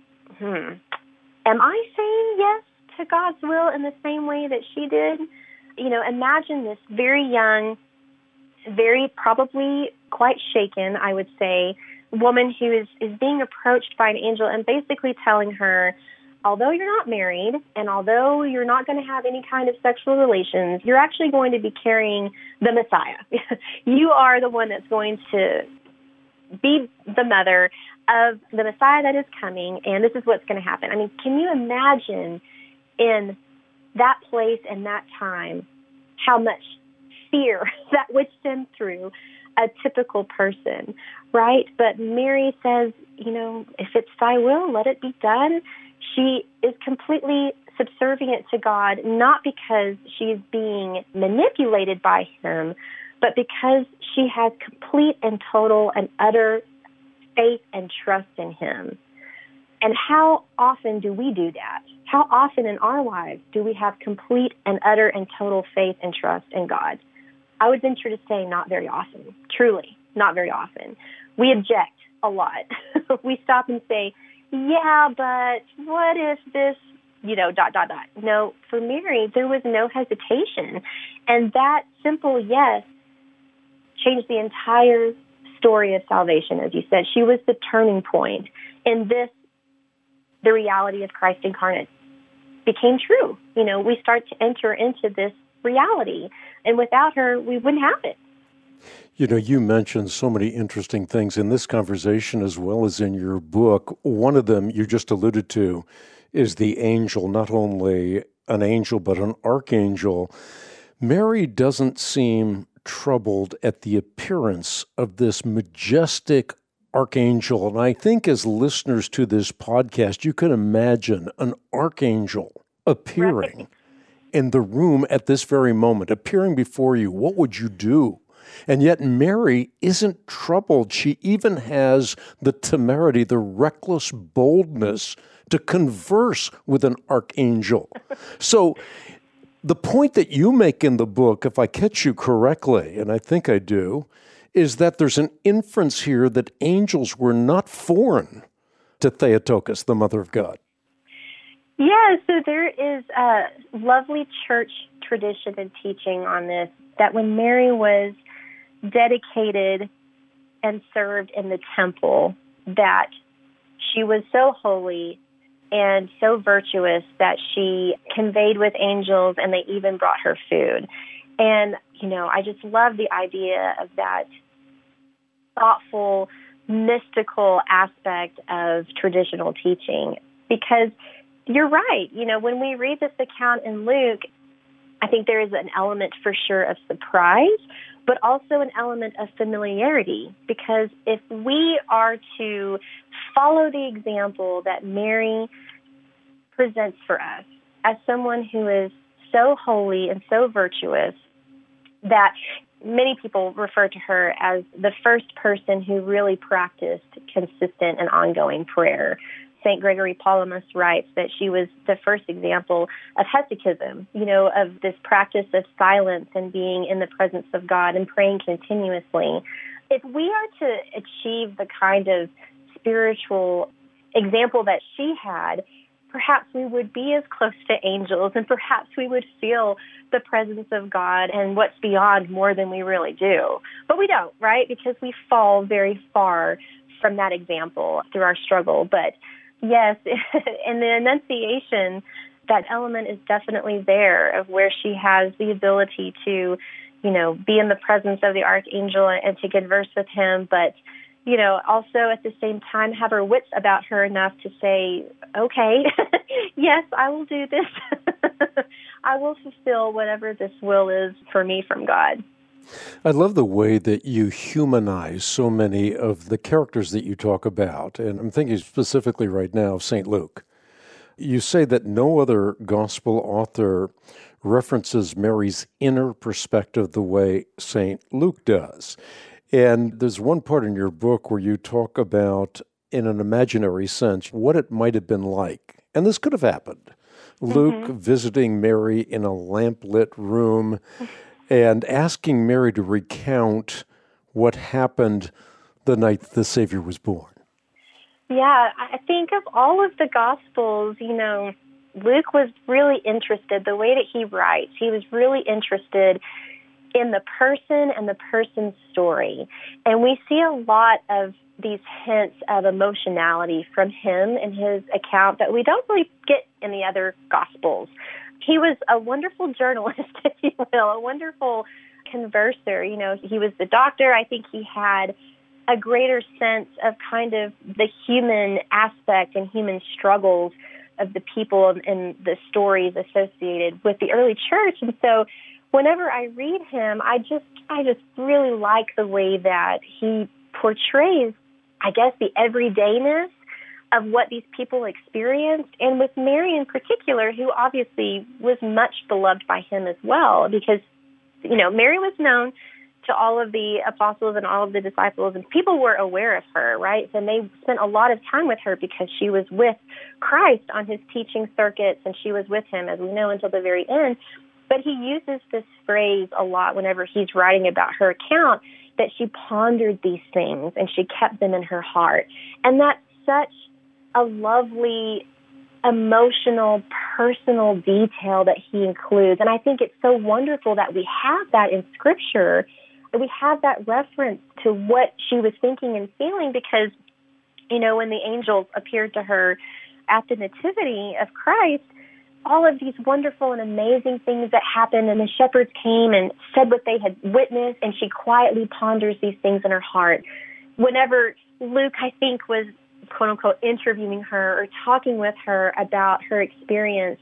[SPEAKER 2] am I saying yes to God's will in the same way that she did? Imagine this very young, very probably quite shaken, I would say, woman who is being approached by an angel and basically telling her, although you're not married and although you're not going to have any kind of sexual relations, you're actually going to be carrying the Messiah. You are the one that's going to be the mother of the Messiah that is coming, and this is what's going to happen. I mean, can you imagine in that place and that time how much fear that would send through a typical person, right? But Mary says, if it's thy will, let it be done. She is completely subservient to God, not because she's being manipulated by him, but because she has complete and total and utter faith and trust in him. And how often do we do that? How often in our lives do we have complete and utter and total faith and trust in God? I would venture to say not very often, truly, not very often. We object a lot. We stop and say, yeah, but what if this, No, for Mary, there was no hesitation. And that simple yes changed the entire story of salvation, as you said. She was the turning point. In this, the reality of Christ incarnate became true. We start to enter into this reality. And without her, we wouldn't have it.
[SPEAKER 1] You mentioned so many interesting things in this conversation as well as in your book. One of them you just alluded to is the angel, not only an angel, but an archangel. Mary doesn't seem troubled at the appearance of this majestic archangel. And I think as listeners to this podcast, you can imagine an archangel appearing in the room at this very moment, appearing before you. What would you do? And yet Mary isn't troubled. She even has the temerity, the reckless boldness to converse with an archangel. So the point that you make in the book, if I catch you correctly, and I think I do, is that there's an inference here that angels were not foreign to Theotokos, the Mother of God.
[SPEAKER 2] Yeah, so there is a lovely church tradition and teaching on this, that when Mary was dedicated and served in the temple, that she was so holy and so virtuous that she conveyed with angels, and they even brought her food. And, I just love the idea of that thoughtful, mystical aspect of traditional teaching, because you're right. When we read this account in Luke, I think there is an element for sure of surprise, but also an element of familiarity, because if we are to follow the example that Mary presents for us as someone who is so holy and so virtuous, that many people refer to her as the first person who really practiced consistent and ongoing prayer. St. Gregory Palamas writes that she was the first example of hesychasm, of this practice of silence and being in the presence of God and praying continuously. If we are to achieve the kind of spiritual example that she had, perhaps we would be as close to angels, and perhaps we would feel the presence of God and what's beyond more than we really do. But we don't, right? Because we fall very far from that example through our struggle. But yes, in the Annunciation, that element is definitely there, of where she has the ability to, be in the presence of the archangel and to converse with him, but also at the same time have her wits about her enough to say, okay, yes, I will do this. I will fulfill whatever this will is for me from God.
[SPEAKER 1] I love the way that you humanize so many of the characters that you talk about, and I'm thinking specifically right now of St. Luke. You say that no other gospel author references Mary's inner perspective the way St. Luke does. And there's one part in your book where you talk about, in an imaginary sense, what it might have been like. And this could have happened. Luke visiting Mary in a lamplit room and asking Mary to recount what happened the night the Savior was born.
[SPEAKER 2] Yeah, I think of all of the Gospels, Luke was really interested, the way that he writes, he was really interested in the person and the person's story. And we see a lot of these hints of emotionality from him in his account that we don't really get in the other Gospels. He was a wonderful journalist, if you will, a wonderful converser. He was the doctor. I think he had a greater sense of kind of the human aspect and human struggles of the people and the stories associated with the early church. And so whenever I read him, I just really like the way that he portrays, I guess, the everydayness, of what these people experienced, and with Mary in particular, who obviously was much beloved by him as well, because, Mary was known to all of the apostles and all of the disciples, and people were aware of her, right? And they spent a lot of time with her because she was with Christ on his teaching circuits, and she was with him, as we know, until the very end. But he uses this phrase a lot whenever he's writing about her account, that she pondered these things and she kept them in her heart. And that's such a lovely, emotional, personal detail that he includes. And I think it's so wonderful that we have that in Scripture, that we have that reference to what she was thinking and feeling, because, when the angels appeared to her at the nativity of Christ, all of these wonderful and amazing things that happened, and the shepherds came and said what they had witnessed, and she quietly ponders these things in her heart. Whenever Luke, I think, was quote-unquote interviewing her or talking with her about her experience,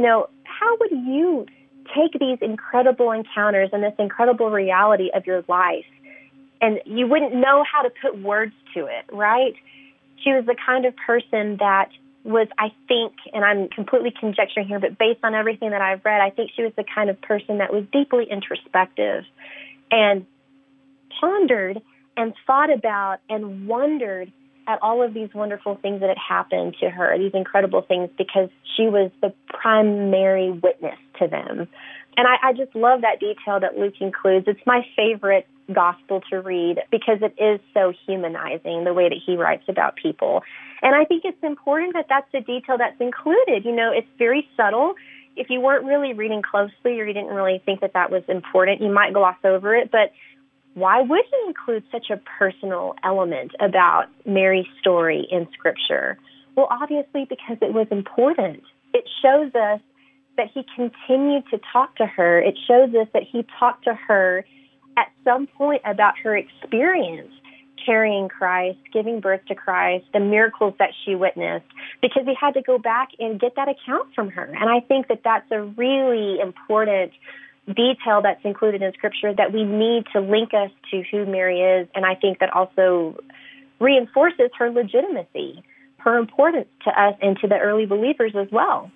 [SPEAKER 2] how would you take these incredible encounters and this incredible reality of your life, and you wouldn't know how to put words to it, right? She was the kind of person that was, I think, and I'm completely conjecturing here, but based on everything that I've read, I think she was the kind of person that was deeply introspective and pondered and thought about and wondered at all of these wonderful things that had happened to her, these incredible things, because she was the primary witness to them. And I just love that detail that Luke includes. It's my favorite gospel to read because it is so humanizing, the way that he writes about people. And I think it's important that that's the detail that's included. It's very subtle. If you weren't really reading closely or you didn't really think that that was important, you might gloss over it. But why would he include such a personal element about Mary's story in Scripture? Well, obviously because it was important. It shows us that he continued to talk to her. It shows us that he talked to her at some point about her experience carrying Christ, giving birth to Christ, the miracles that she witnessed, because he had to go back and get that account from her. And I think that that's a really important detail that's included in Scripture that we need to link us to who Mary is. And I think that also reinforces her legitimacy, her importance to us and to the early believers as well.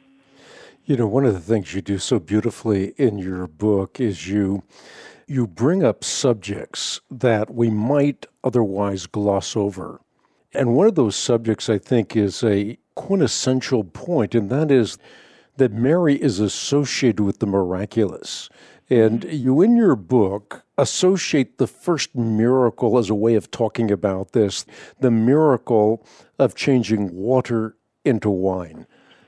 [SPEAKER 1] One of the things you do so beautifully in your book is you bring up subjects that we might otherwise gloss over. And one of those subjects, I think, is a quintessential point, and that is that Mary is associated with the miraculous. And you, in your book, associate the first miracle as a way of talking about this, the miracle of changing water into wine.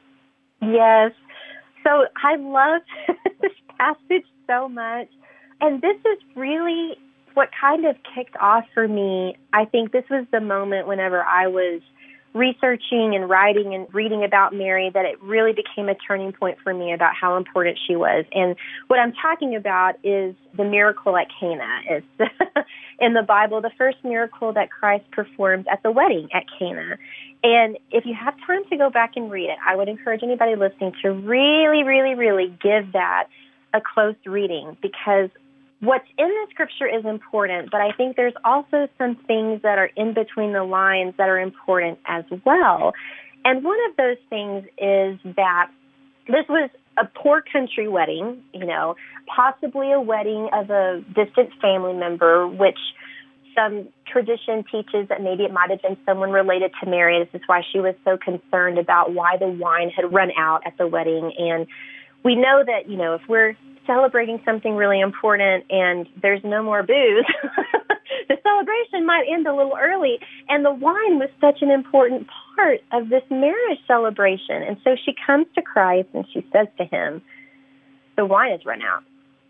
[SPEAKER 2] Yes. So I love this passage so much. And this is really what kind of kicked off for me. I think this was the moment whenever I was researching and writing and reading about Mary that it really became a turning point for me about how important she was. And what I'm talking about is the miracle at Cana. It's in the Bible, the first miracle that Christ performed at the wedding at Cana. And if you have time to go back and read it, I would encourage anybody listening to really, really, really give that a close reading, because what's in the Scripture is important, but I think there's also some things that are in between the lines that are important as well. And one of those things is that this was a poor country wedding, possibly a wedding of a distant family member, which some tradition teaches that maybe it might have been someone related to Mary. This is why she was so concerned about why the wine had run out at the wedding. And we know that, if we're celebrating something really important and there's no more booze, the celebration might end a little early. And the wine was such an important part of this marriage celebration. And so she comes to Christ and she says to him, the wine has run out.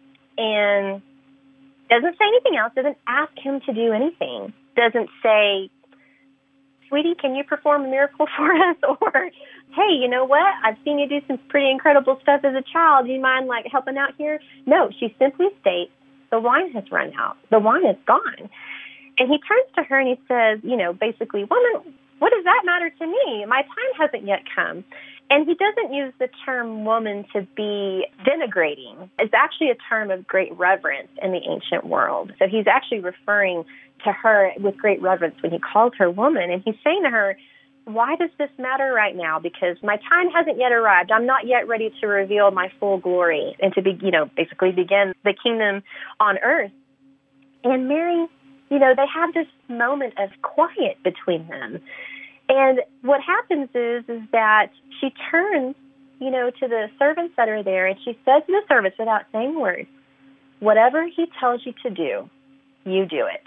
[SPEAKER 2] And doesn't say anything else, doesn't ask him to do anything, doesn't say, sweetie, can you perform a miracle for us? Or, hey, you know what? I've seen you do some pretty incredible stuff as a child. Do you mind, helping out here? No, she simply states, the wine has run out. The wine is gone. And he turns to her and he says, basically, woman, what does that matter to me? My time hasn't yet come. And he doesn't use the term woman to be denigrating. It's actually a term of great reverence in the ancient world. So he's actually referring to her with great reverence when he calls her woman. And he's saying to her, why does this matter right now? Because my time hasn't yet arrived. I'm not yet ready to reveal my full glory and to basically begin the kingdom on earth. And Mary, they have this moment of quiet between them. And what happens is that she turns, to the servants that are there, and she says to the servants without saying words, whatever he tells you to do, you do it.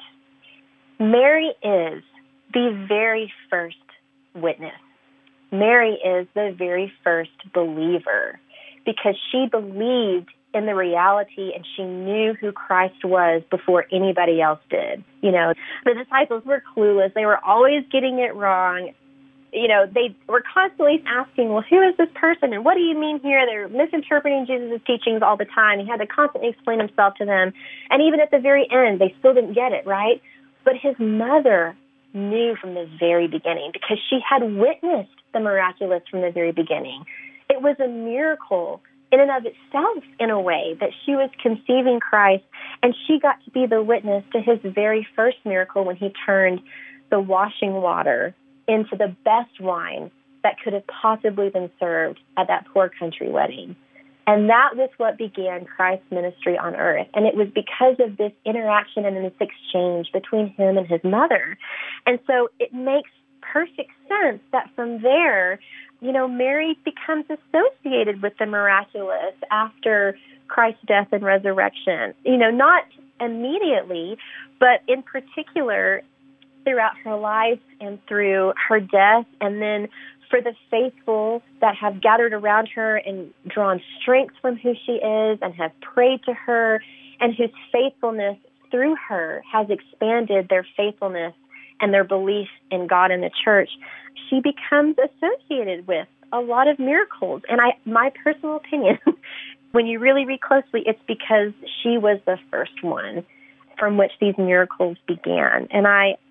[SPEAKER 2] Mary is the very first witness. Mary is the very first believer because she believed in the reality and she knew who Christ was before anybody else did. The disciples were clueless. They were always getting it wrong. They were constantly asking, well, who is this person? And what do you mean here? They're misinterpreting Jesus' teachings all the time. He had to constantly explain himself to them. And even at the very end, they still didn't get it, right? But his mother knew from the very beginning because she had witnessed the miraculous from the very beginning. It was a miracle in and of itself, in a way, that she was conceiving Christ, and she got to be the witness to his very first miracle when he turned the washing water into the best wine that could have possibly been served at that poor country wedding. And that was what began Christ's ministry on earth. And it was because of this interaction and this exchange between him and his mother. And so it makes perfect sense that from there, Mary becomes associated with the miraculous after Christ's death and resurrection. Not immediately, but in particular throughout her life and through her death, and then for the faithful that have gathered around her and drawn strength from who she is and have prayed to her, and whose faithfulness through her has expanded their faithfulness and their belief in God and the church. She becomes associated with a lot of miracles. And my personal opinion, when you really read closely, it's because she was the first one from which these miracles began. And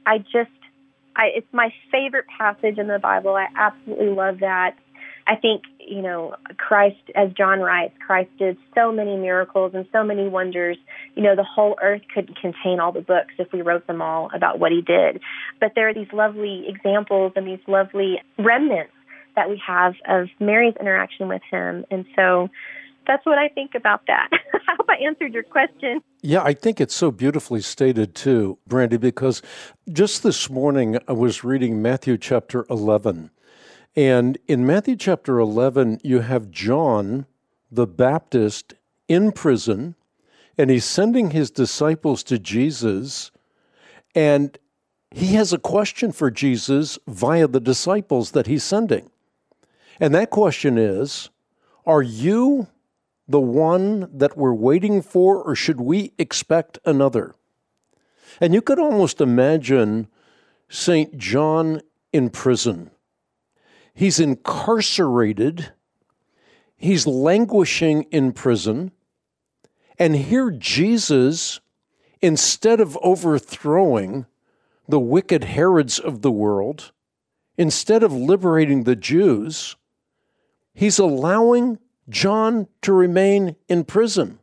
[SPEAKER 2] it's my favorite passage in the Bible. I absolutely love that. I think, Christ, as John writes, Christ did so many miracles and so many wonders. The whole earth couldn't contain all the books if we wrote them all about what he did. But there are these lovely examples and these lovely remnants that we have of Mary's interaction with him. And so that's what I think about that. I hope I answered your question.
[SPEAKER 1] Yeah, I think it's so beautifully stated too, Brandy, because just this morning I was reading Matthew chapter 11. And in Matthew chapter 11, you have John the Baptist in prison, and he's sending his disciples to Jesus, and he has a question for Jesus via the disciples that he's sending. And that question is, are you the one that we're waiting for, or should we expect another? And you could almost imagine St. John in prison. He's incarcerated. He's languishing in prison. And here Jesus, instead of overthrowing the wicked Herods of the world, instead of liberating the Jews, he's allowing John to remain in prison.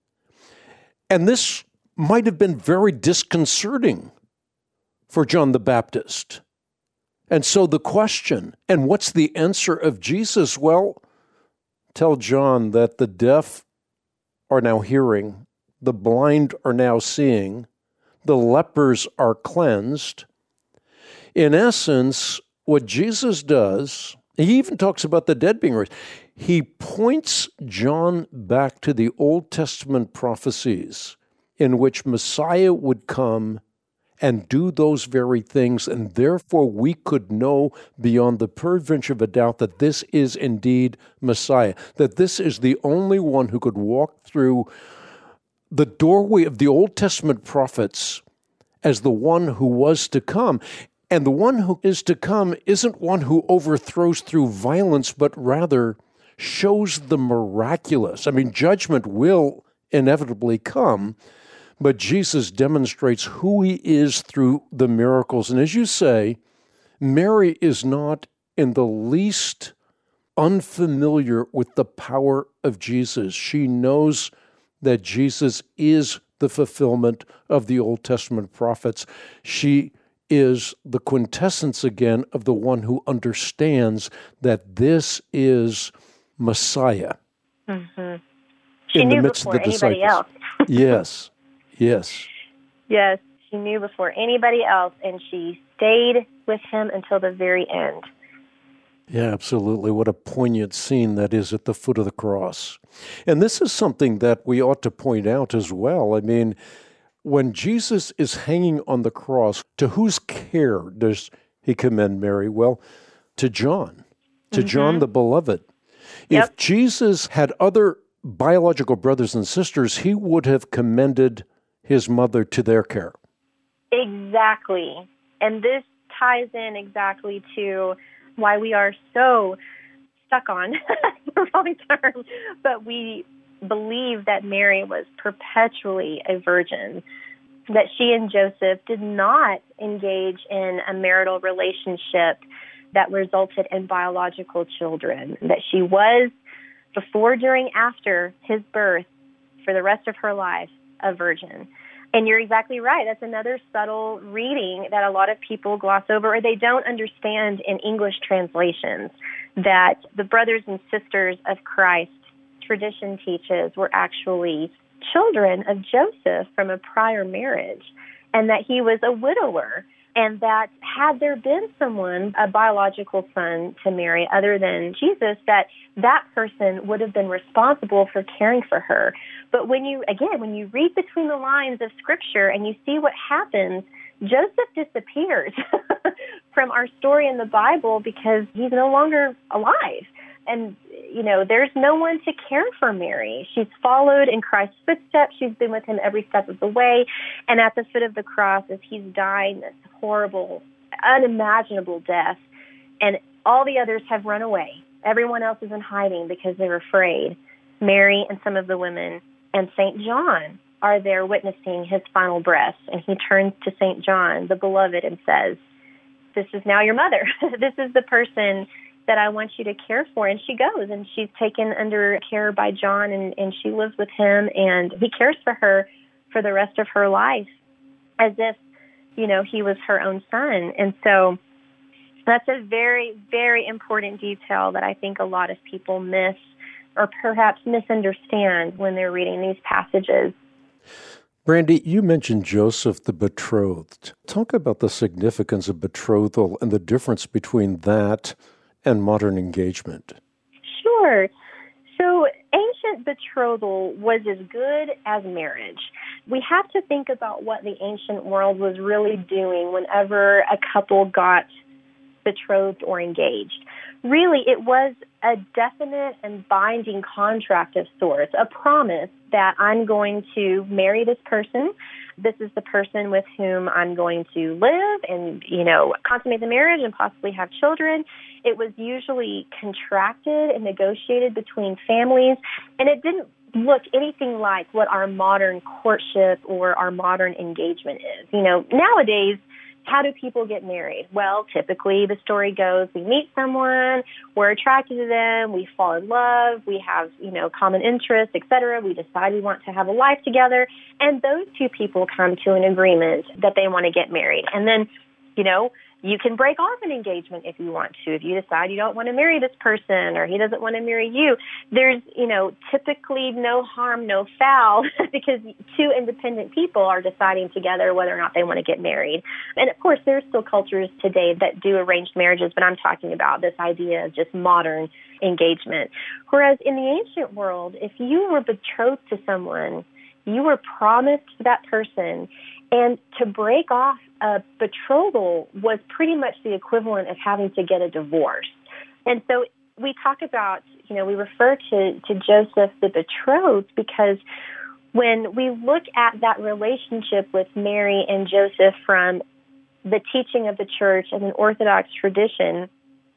[SPEAKER 1] And this might have been very disconcerting for John the Baptist. And so the question, and what's the answer of Jesus? Well, tell John that the deaf are now hearing, the blind are now seeing, the lepers are cleansed. In essence, what Jesus does, he even talks about the dead being raised. He points John back to the Old Testament prophecies in which Messiah would come and do those very things, and therefore we could know beyond the peradventure of a doubt that this is indeed Messiah, that this is the only one who could walk through the doorway of the Old Testament prophets as the one who was to come. And the one who is to come isn't one who overthrows through violence, but rather shows the miraculous. I mean, judgment will inevitably come, but Jesus demonstrates who he is through the miracles. And as you say, Mary is not in the least unfamiliar with the power of Jesus. She knows that Jesus is the fulfillment of the Old Testament prophets. She is the quintessence again of the one who understands that this is Messiah
[SPEAKER 2] Mm-hmm.
[SPEAKER 1] in the midst of the disciples.
[SPEAKER 2] Else.
[SPEAKER 1] Yes, yes.
[SPEAKER 2] Yes, she knew before anybody else, and she stayed with him until the very end.
[SPEAKER 1] Yeah, absolutely. What a poignant scene that is at the foot of the cross. And this is something that we ought to point out as well. I mean, when Jesus is hanging on the cross, to whose care does he commend Mary? Well, to John, John the beloved.
[SPEAKER 2] Yep.
[SPEAKER 1] If Jesus had other biological brothers and sisters, he would have commended his mother to their care.
[SPEAKER 2] Exactly. And this ties in exactly to why we are so stuck on the wrong term, but we believe that Mary was perpetually a virgin, that she and Joseph did not engage in a marital relationship that resulted in biological children, that she was, before, during, after his birth, for the rest of her life, a virgin. And you're exactly right. That's another subtle reading that a lot of people gloss over or they don't understand in English translations, that the brothers and sisters of Christ, tradition teaches, were actually children of Joseph from a prior marriage, and that he was a widower, and that had there been someone, a biological son to Mary other than Jesus, that person would have been responsible for caring for her. But when you read between the lines of Scripture and you see what happens, Joseph disappears from our story in the Bible because he's no longer alive. And, there's no one to care for Mary. She's followed in Christ's footsteps. She's been with him every step of the way. And at the foot of the cross, as he's dying this horrible, unimaginable death, and all the others have run away. Everyone else is in hiding because they're afraid. Mary and some of the women and St. John are there witnessing his final breath. And he turns to St. John, the beloved, and says, "This is now your mother. This is the person that I want you to care for." And she goes, and she's taken under care by John, and she lives with him, and he cares for her for the rest of her life as if, he was her own son. And so that's a very, very important detail that I think a lot of people miss or perhaps misunderstand when they're reading these passages.
[SPEAKER 1] Brandy, you mentioned Joseph the betrothed. Talk about the significance of betrothal and the difference between that and modern engagement.
[SPEAKER 2] Sure. So ancient betrothal was as good as marriage. We have to think about what the ancient world was really doing whenever a couple got betrothed or engaged. Really, it was a definite and binding contract of sorts, a promise that I'm going to marry this person. This is the person with whom I'm going to live and, consummate the marriage and possibly have children. It was usually contracted and negotiated between families, and it didn't look anything like what our modern courtship or our modern engagement is. Nowadays, how do people get married? Well, typically the story goes, we meet someone, we're attracted to them, we fall in love, we have, common interests, etc. We decide we want to have a life together, and those two people come to an agreement that they want to get married. And then, you can break off an engagement if you want to. If you decide you don't want to marry this person or he doesn't want to marry you, there's, typically no harm, no foul because two independent people are deciding together whether or not they want to get married. And of course, there's still cultures today that do arranged marriages, but I'm talking about this idea of just modern engagement. Whereas in the ancient world, if you were betrothed to someone, you were promised that person, and to break off a betrothal was pretty much the equivalent of having to get a divorce. And so we talk about, we refer to Joseph the betrothed because when we look at that relationship with Mary and Joseph from the teaching of the church and an Orthodox tradition,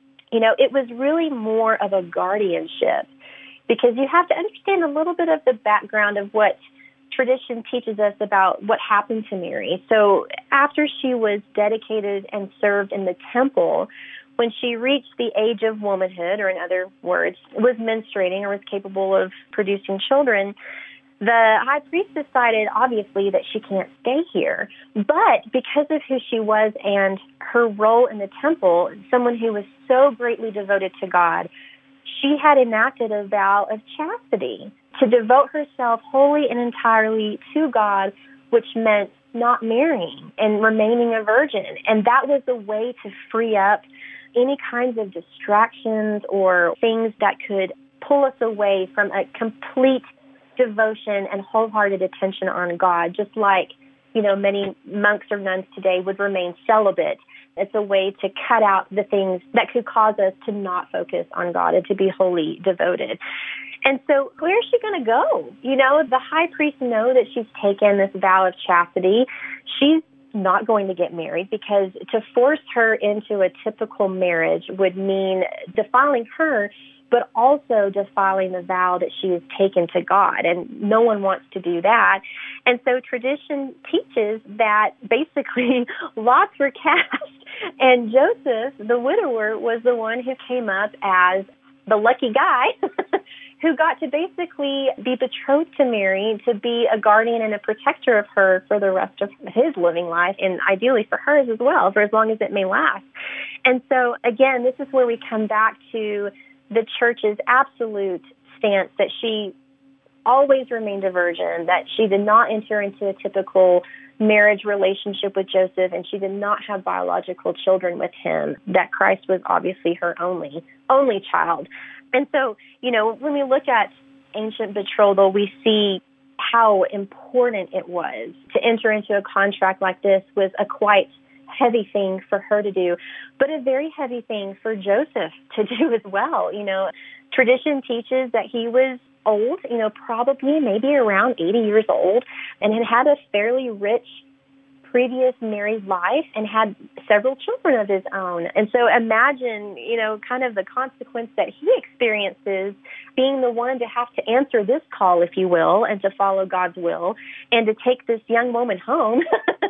[SPEAKER 2] it was really more of a guardianship because you have to understand a little bit of the background of what tradition teaches us about what happened to Mary. So after she was dedicated and served in the temple, when she reached the age of womanhood, or in other words, was menstruating or was capable of producing children, The high priest decided, obviously, that she can't stay here. But because of who she was and her role in the temple, someone who was so greatly devoted to God, she had enacted a vow of chastity to devote herself wholly and entirely to God, which meant not marrying and remaining a virgin. And that was a way to free up any kinds of distractions or things that could pull us away from a complete devotion and wholehearted attention on God, just like, many monks or nuns today would remain celibate. It's a way to cut out the things that could cause us to not focus on God and to be wholly devoted. And so where is she going to go? The high priest knows that she's taken this vow of chastity. She's not going to get married because to force her into a typical marriage would mean defiling her, but also defiling the vow that she has taken to God. And no one wants to do that. And so tradition teaches that basically lots were cast, and Joseph, the widower, was the one who came up as the lucky guy who got to basically be betrothed to Mary, to be a guardian and a protector of her for the rest of his living life, and ideally for hers as well, for as long as it may last. And so, again, this is where we come back to the church's absolute stance that she always remained a virgin, that she did not enter into a typical marriage relationship with Joseph, and she did not have biological children with him, that Christ was obviously her only child. And so, when we look at ancient betrothal, we see how important it was to enter into a contract like this. Was a quite heavy thing for her to do, but a very heavy thing for Joseph to do as well. Tradition teaches that he was old, probably maybe around 80 years old, and had a fairly rich previous married life and had several children of his own. And so imagine, kind of the consequence that he experiences being the one to have to answer this call, if you will, and to follow God's will, and to take this young woman home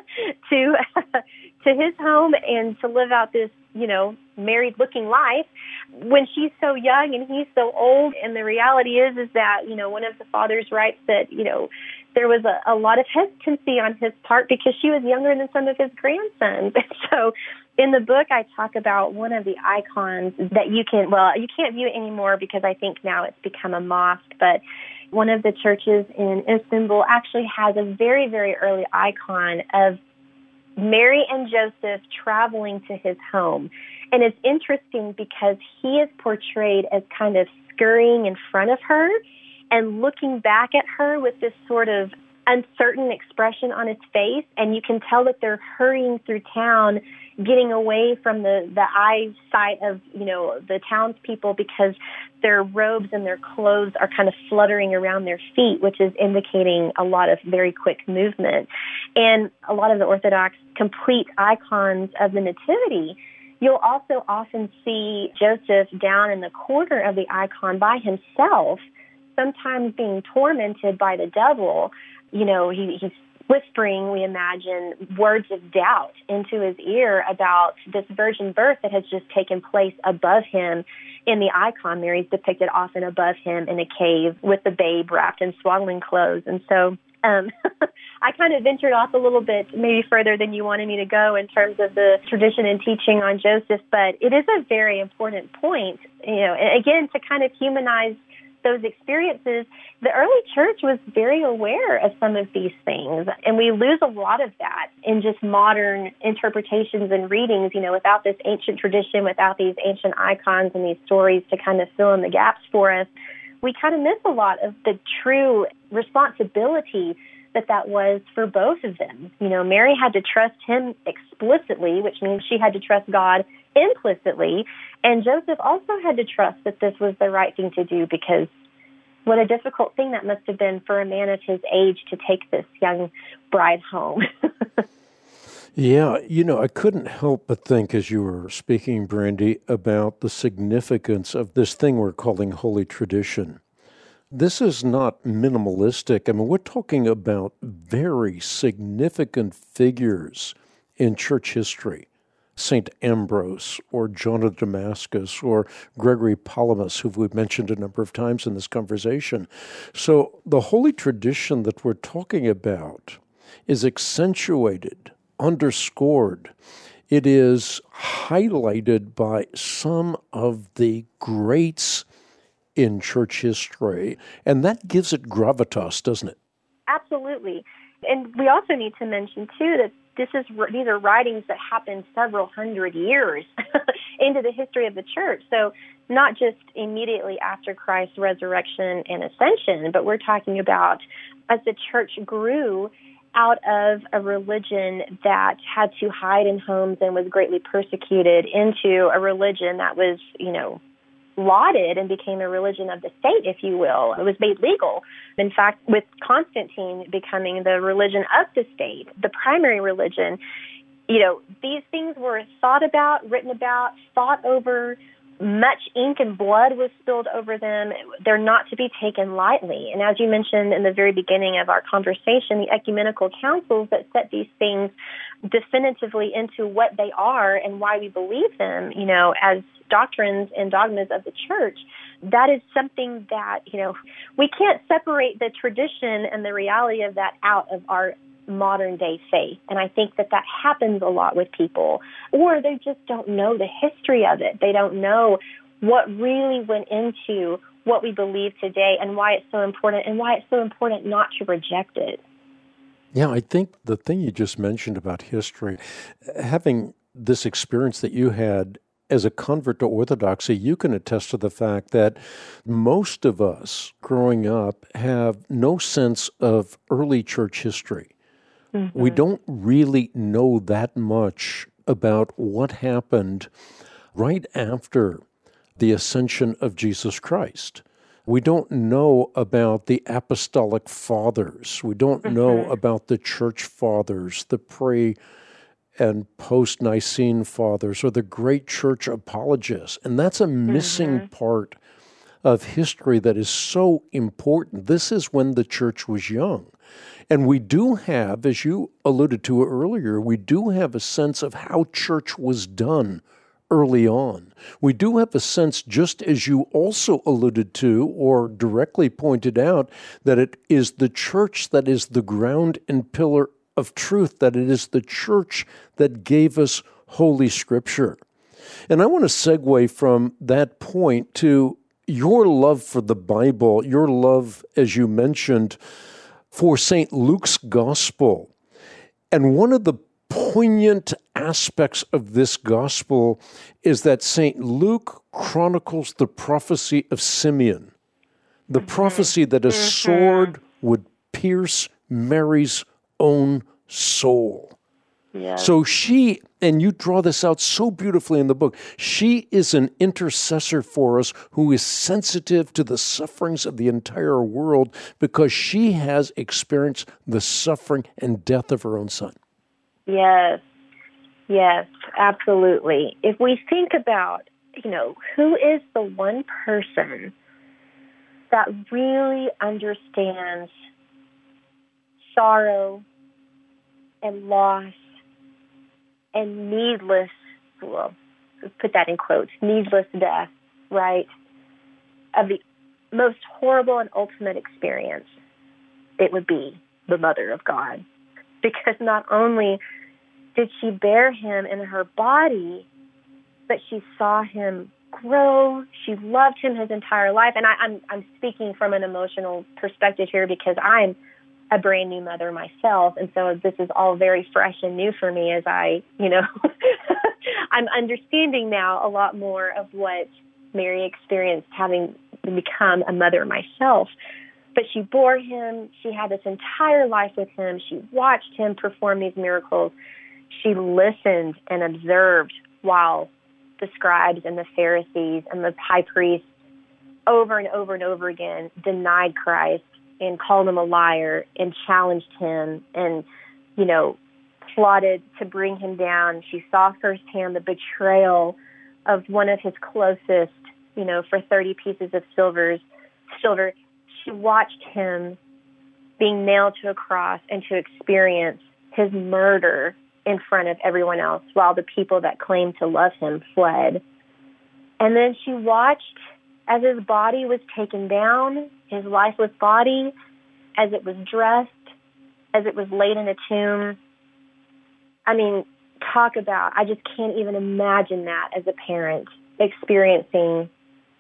[SPEAKER 2] to his home and to live out this, married-looking life when she's so young and he's so old. And the reality is that, one of the fathers writes that, there was a lot of hesitancy on his part because she was younger than some of his grandsons. So in the book, I talk about one of the icons that you can't view it anymore because I think now it's become a mosque, but one of the churches in Istanbul actually has a very, very early icon of Mary and Joseph traveling to his home. And it's interesting because he is portrayed as kind of scurrying in front of her and looking back at her with this sort of uncertain expression on his face. And you can tell that they're hurrying through town, getting away from the eyesight of, the townspeople, because their robes and their clothes are kind of fluttering around their feet, which is indicating a lot of very quick movement. And a lot of the Orthodox complete icons of the Nativity, you'll also often see Joseph down in the corner of the icon by himself, sometimes being tormented by the devil. He's whispering, we imagine, words of doubt into his ear about this virgin birth that has just taken place above him in the icon. Mary's depicted often above him in a cave with the babe wrapped in swaddling clothes. And so I kind of ventured off a little bit, maybe further than you wanted me to go in terms of the tradition and teaching on Joseph, but it is a very important point, again, to kind of humanize those experiences. The early church was very aware of some of these things, and we lose a lot of that in just modern interpretations and readings, without this ancient tradition, without these ancient icons and these stories to kind of fill in the gaps for us. We kind of miss a lot of the true responsibility that was for both of them. Mary had to trust him explicitly, which means she had to trust God implicitly, and Joseph also had to trust that this was the right thing to do, because what a difficult thing that must have been for a man of his age to take this young bride home.
[SPEAKER 1] Yeah, I couldn't help but think as you were speaking, Brandy, about the significance of this thing we're calling holy tradition. This is not minimalistic. I mean, we're talking about very significant figures in church history St. Ambrose or John of Damascus or Gregory Palamas, who we've mentioned a number of times in this conversation. So the holy tradition that we're talking about is accentuated, underscored. It is highlighted by some of the greats in church history, and that gives it gravitas, doesn't it?
[SPEAKER 2] Absolutely. And we also need to mention, too, that these are writings that happened several hundred years into the history of the church. So not just immediately after Christ's resurrection and ascension, but we're talking about as the church grew out of a religion that had to hide in homes and was greatly persecuted into a religion that was, lauded and became a religion of the state, if you will. It was made legal. In fact, with Constantine becoming the religion of the state, the primary religion, these things were thought about, written about, thought over. Much ink and blood was spilled over them. They're not to be taken lightly. And as you mentioned in the very beginning of our conversation, the ecumenical councils that set these things definitively into what they are and why we believe them, as doctrines and dogmas of the church, that is something that, we can't separate the tradition and the reality of that out of our modern day faith. And I think that happens a lot with people, or they just don't know the history of it. They don't know what really went into what we believe today and why it's so important not to reject it.
[SPEAKER 1] Yeah, I think the thing you just mentioned about history, having this experience that you had as a convert to Orthodoxy, you can attest to the fact that most of us growing up have no sense of early church history. Mm-hmm. We don't really know that much about what happened right after the ascension of Jesus Christ. We don't know about the apostolic fathers. We don't know about the church fathers, the pre- and post-Nicene fathers, or the great church apologists. And that's a missing part of history that is so important. This is when the church was young. And we do have, as you alluded to earlier, we do have a sense of how church was done early on. We do have a sense, just as you also alluded to or directly pointed out, that it is the church that is the ground and pillar of truth, that it is the church that gave us Holy Scripture. And I want to segue from that point to your love for the Bible, your love, as you mentioned, for St. Luke's Gospel. And one of the poignant aspects of this Gospel is that St. Luke chronicles the prophecy of Simeon, the prophecy that a sword would pierce Mary's own soul. Yes. So she, and you draw this out so beautifully in the book, she is an intercessor for us who is sensitive to the sufferings of the entire world because she has experienced the suffering and death of her own son.
[SPEAKER 2] Yes, absolutely. If we think about, who is the one person that really understands sorrow and loss and needless, well, put that in quotes, needless death, right, of the most horrible and ultimate experience, it would be the Mother of God. Because not only did she bear him in her body, but she saw him grow. She loved him his entire life. And I'm speaking from an emotional perspective here because I'm a brand new mother myself. And so this is all very fresh and new for me as I'm understanding now a lot more of what Mary experienced having become a mother myself. But she bore him. She had this entire life with him. She watched him perform these miracles. She listened and observed while the scribes and the Pharisees and the high priests over and over and over again denied Christ and called him a liar and challenged him and, plotted to bring him down. She saw firsthand the betrayal of one of his closest, for 30 pieces of silver. She watched him being nailed to a cross and to experience his murder in front of everyone else while the people that claimed to love him fled. And then she watched as his body was taken down, his lifeless body, as it was dressed, as it was laid in a tomb. I mean, talk about, I just can't even imagine that as a parent, experiencing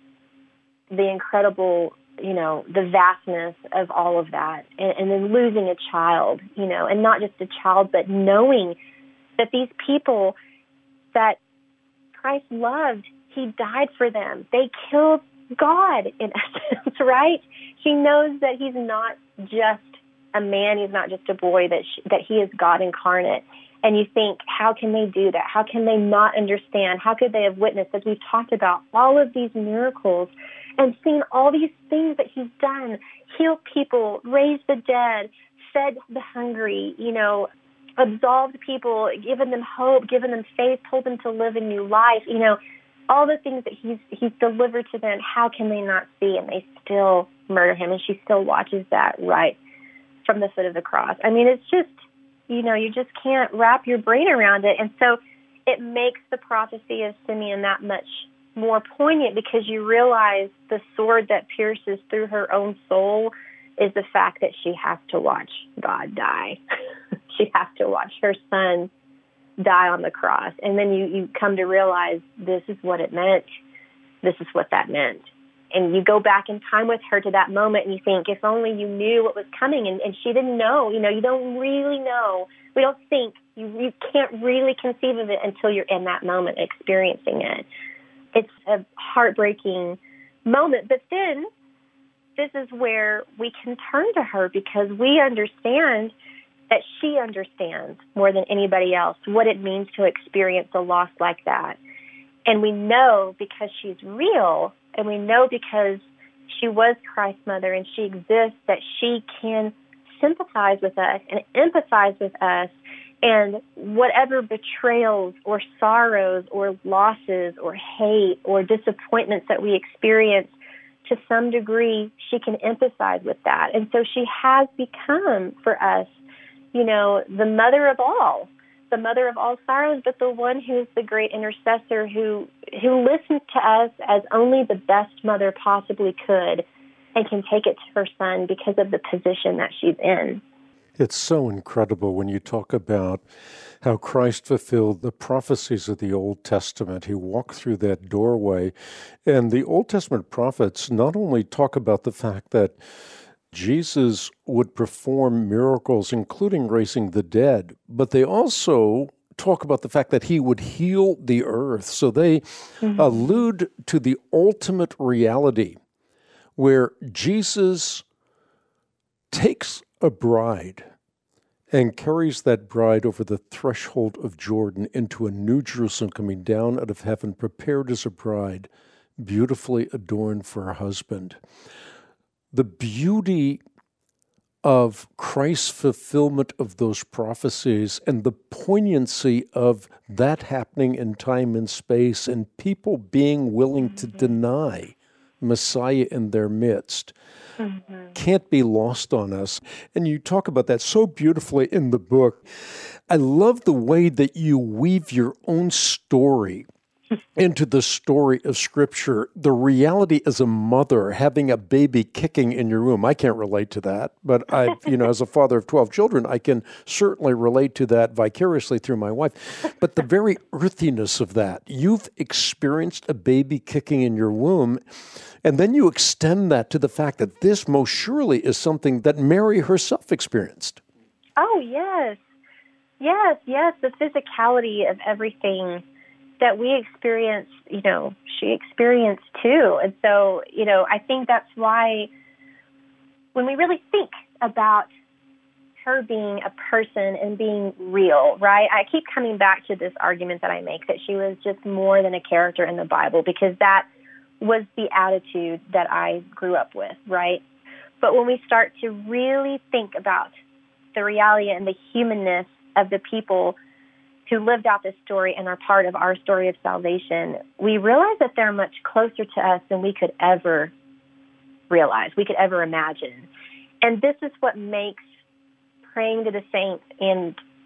[SPEAKER 2] the incredible, the vastness of all of that, and then losing a child, and not just a child, but knowing that these people that Christ loved, he died for them. They killed God, in essence, right? She knows that he's not just a man, he's not just a boy, that he is God incarnate. And you think, how can they do that? How can they not understand? How could they have witnessed, as we've talked about, all of these miracles and seen all these things that he's done, healed people, raised the dead, fed the hungry, absolved people, given them hope, given them faith, told them to live a new life, all the things that he's delivered to them. How can they not see? And they still murder him, and she still watches that right from the foot of the cross. I mean, it's just, you just can't wrap your brain around it. And so it makes the prophecy of Simeon that much more poignant, because you realize the sword that pierces through her own soul is the fact that she has to watch God die. She has to watch her son die on the cross. And then you come to realize this is what it meant. This is what that meant. And you go back in time with her to that moment, and you think, if only you knew what was coming. And she didn't know. You don't really know. We don't think. You can't really conceive of it until you're in that moment experiencing it. It's a heartbreaking moment. But then this is where we can turn to her, because we understand that she understands more than anybody else what it means to experience a loss like that. And we know, because she's real, and we know because she was Christ's mother and she exists, that she can sympathize with us and empathize with us. And whatever betrayals or sorrows or losses or hate or disappointments that we experience, to some degree, she can empathize with that. And so she has become, for us, the mother of all sorrows, but the one who's the great intercessor who listens to us as only the best mother possibly could, and can take it to her son because of the position that she's in.
[SPEAKER 1] It's so incredible when you talk about how Christ fulfilled the prophecies of the Old Testament. He walked through that doorway. And the Old Testament prophets not only talk about the fact that Jesus would perform miracles, including raising the dead, but they also talk about the fact that he would heal the earth. So they allude to the ultimate reality where Jesus takes a bride and carries that bride over the threshold of Jordan into a new Jerusalem coming down out of heaven, prepared as a bride, beautifully adorned for her husband. The beauty of Christ's fulfillment of those prophecies and the poignancy of that happening in time and space, and people being willing to deny Messiah in their midst, can't be lost on us. And you talk about that so beautifully in the book. I love the way that you weave your own story into the story of Scripture. The reality as a mother having a baby kicking in your womb. I can't relate to that, but I, as a father of 12 children, I can certainly relate to that vicariously through my wife. But the very earthiness of that, you've experienced a baby kicking in your womb, and then you extend that to the fact that this most surely is something that Mary herself experienced.
[SPEAKER 2] Oh, yes. Yes. The physicality of everything that we experience, she experienced too. And so, I think that's why when we really think about her being a person and being real, right? I keep coming back to this argument that I make, that she was just more than a character in the Bible, because that was the attitude that I grew up with, right? But when we start to really think about the reality and the humanness of the people who lived out this story and are part of our story of salvation, we realize that they're much closer to us than we could ever realize, we could ever imagine. And this is what makes praying to the saints and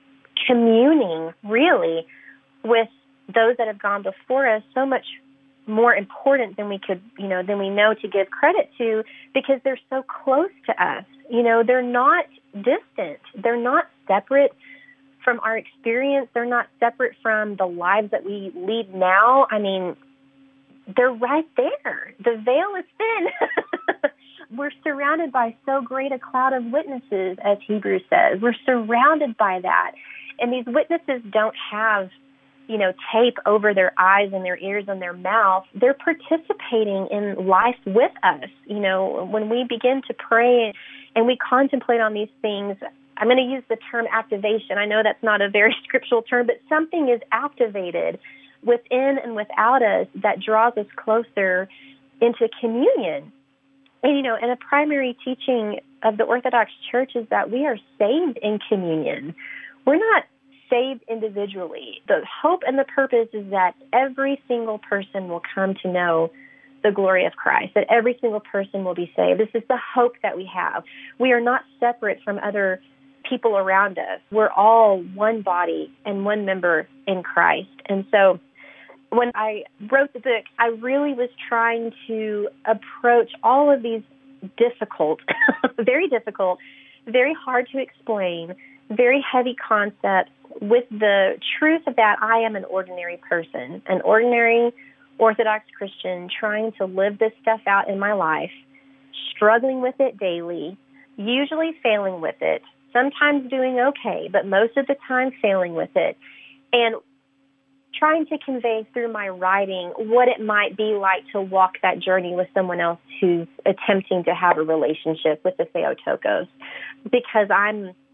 [SPEAKER 2] communing really with those that have gone before us so much more important than we could, than we know to give credit to, because they're so close to us. They're not distant. They're not separate from our experience. They're not separate from the lives that we lead now. I mean, they're right there. The veil is thin. We're surrounded by so great a cloud of witnesses, as Hebrews says. We're surrounded by that. And these witnesses don't have, tape over their eyes and their ears and their mouth. They're participating in life with us. When we begin to pray and we contemplate on these things, I'm going to use the term activation. I know that's not a very scriptural term, but something is activated within and without us that draws us closer into communion. And a primary teaching of the Orthodox Church is that we are saved in communion. We're not saved individually. The hope and the purpose is that every single person will come to know the glory of Christ, that every single person will be saved. This is the hope that we have. We are not separate from other people around us. We're all one body and one member in Christ. And so when I wrote the book, I really was trying to approach all of these difficult, very difficult, very hard to explain, very heavy concepts with the truth that I am an ordinary person, an ordinary Orthodox Christian trying to live this stuff out in my life, struggling with it daily, usually failing with it, sometimes doing okay, but most of the time failing with it, and trying to convey through my writing what it might be like to walk that journey with someone else who's attempting to have a relationship with the Theotokos. Because I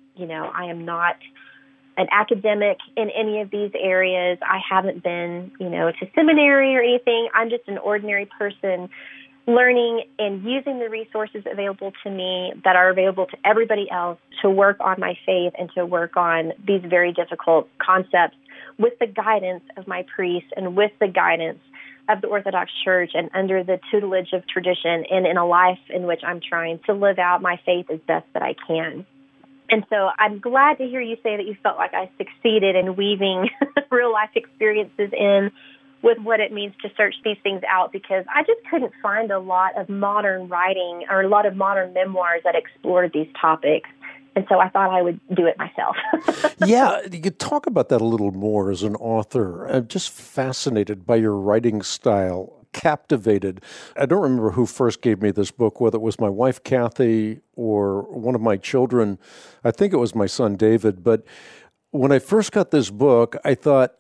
[SPEAKER 2] am not an academic in any of these areas. I haven't been, to seminary or anything. I'm just an ordinary person learning and using the resources available to me that are available to everybody else to work on my faith and to work on these very difficult concepts with the guidance of my priest and with the guidance of the Orthodox Church and under the tutelage of tradition and in a life in which I'm trying to live out my faith as best that I can. And so I'm glad to hear you say that you felt like I succeeded in weaving real life experiences in with what it means to search these things out, because I just couldn't find a lot of modern writing or a lot of modern memoirs that explored these topics. And so I thought I would do it myself.
[SPEAKER 1] Yeah, you could talk about that a little more as an author. I'm just fascinated by your writing style, captivated. I don't remember who first gave me this book, whether it was my wife, Kathy, or one of my children. I think it was my son, David. But when I first got this book, I thought,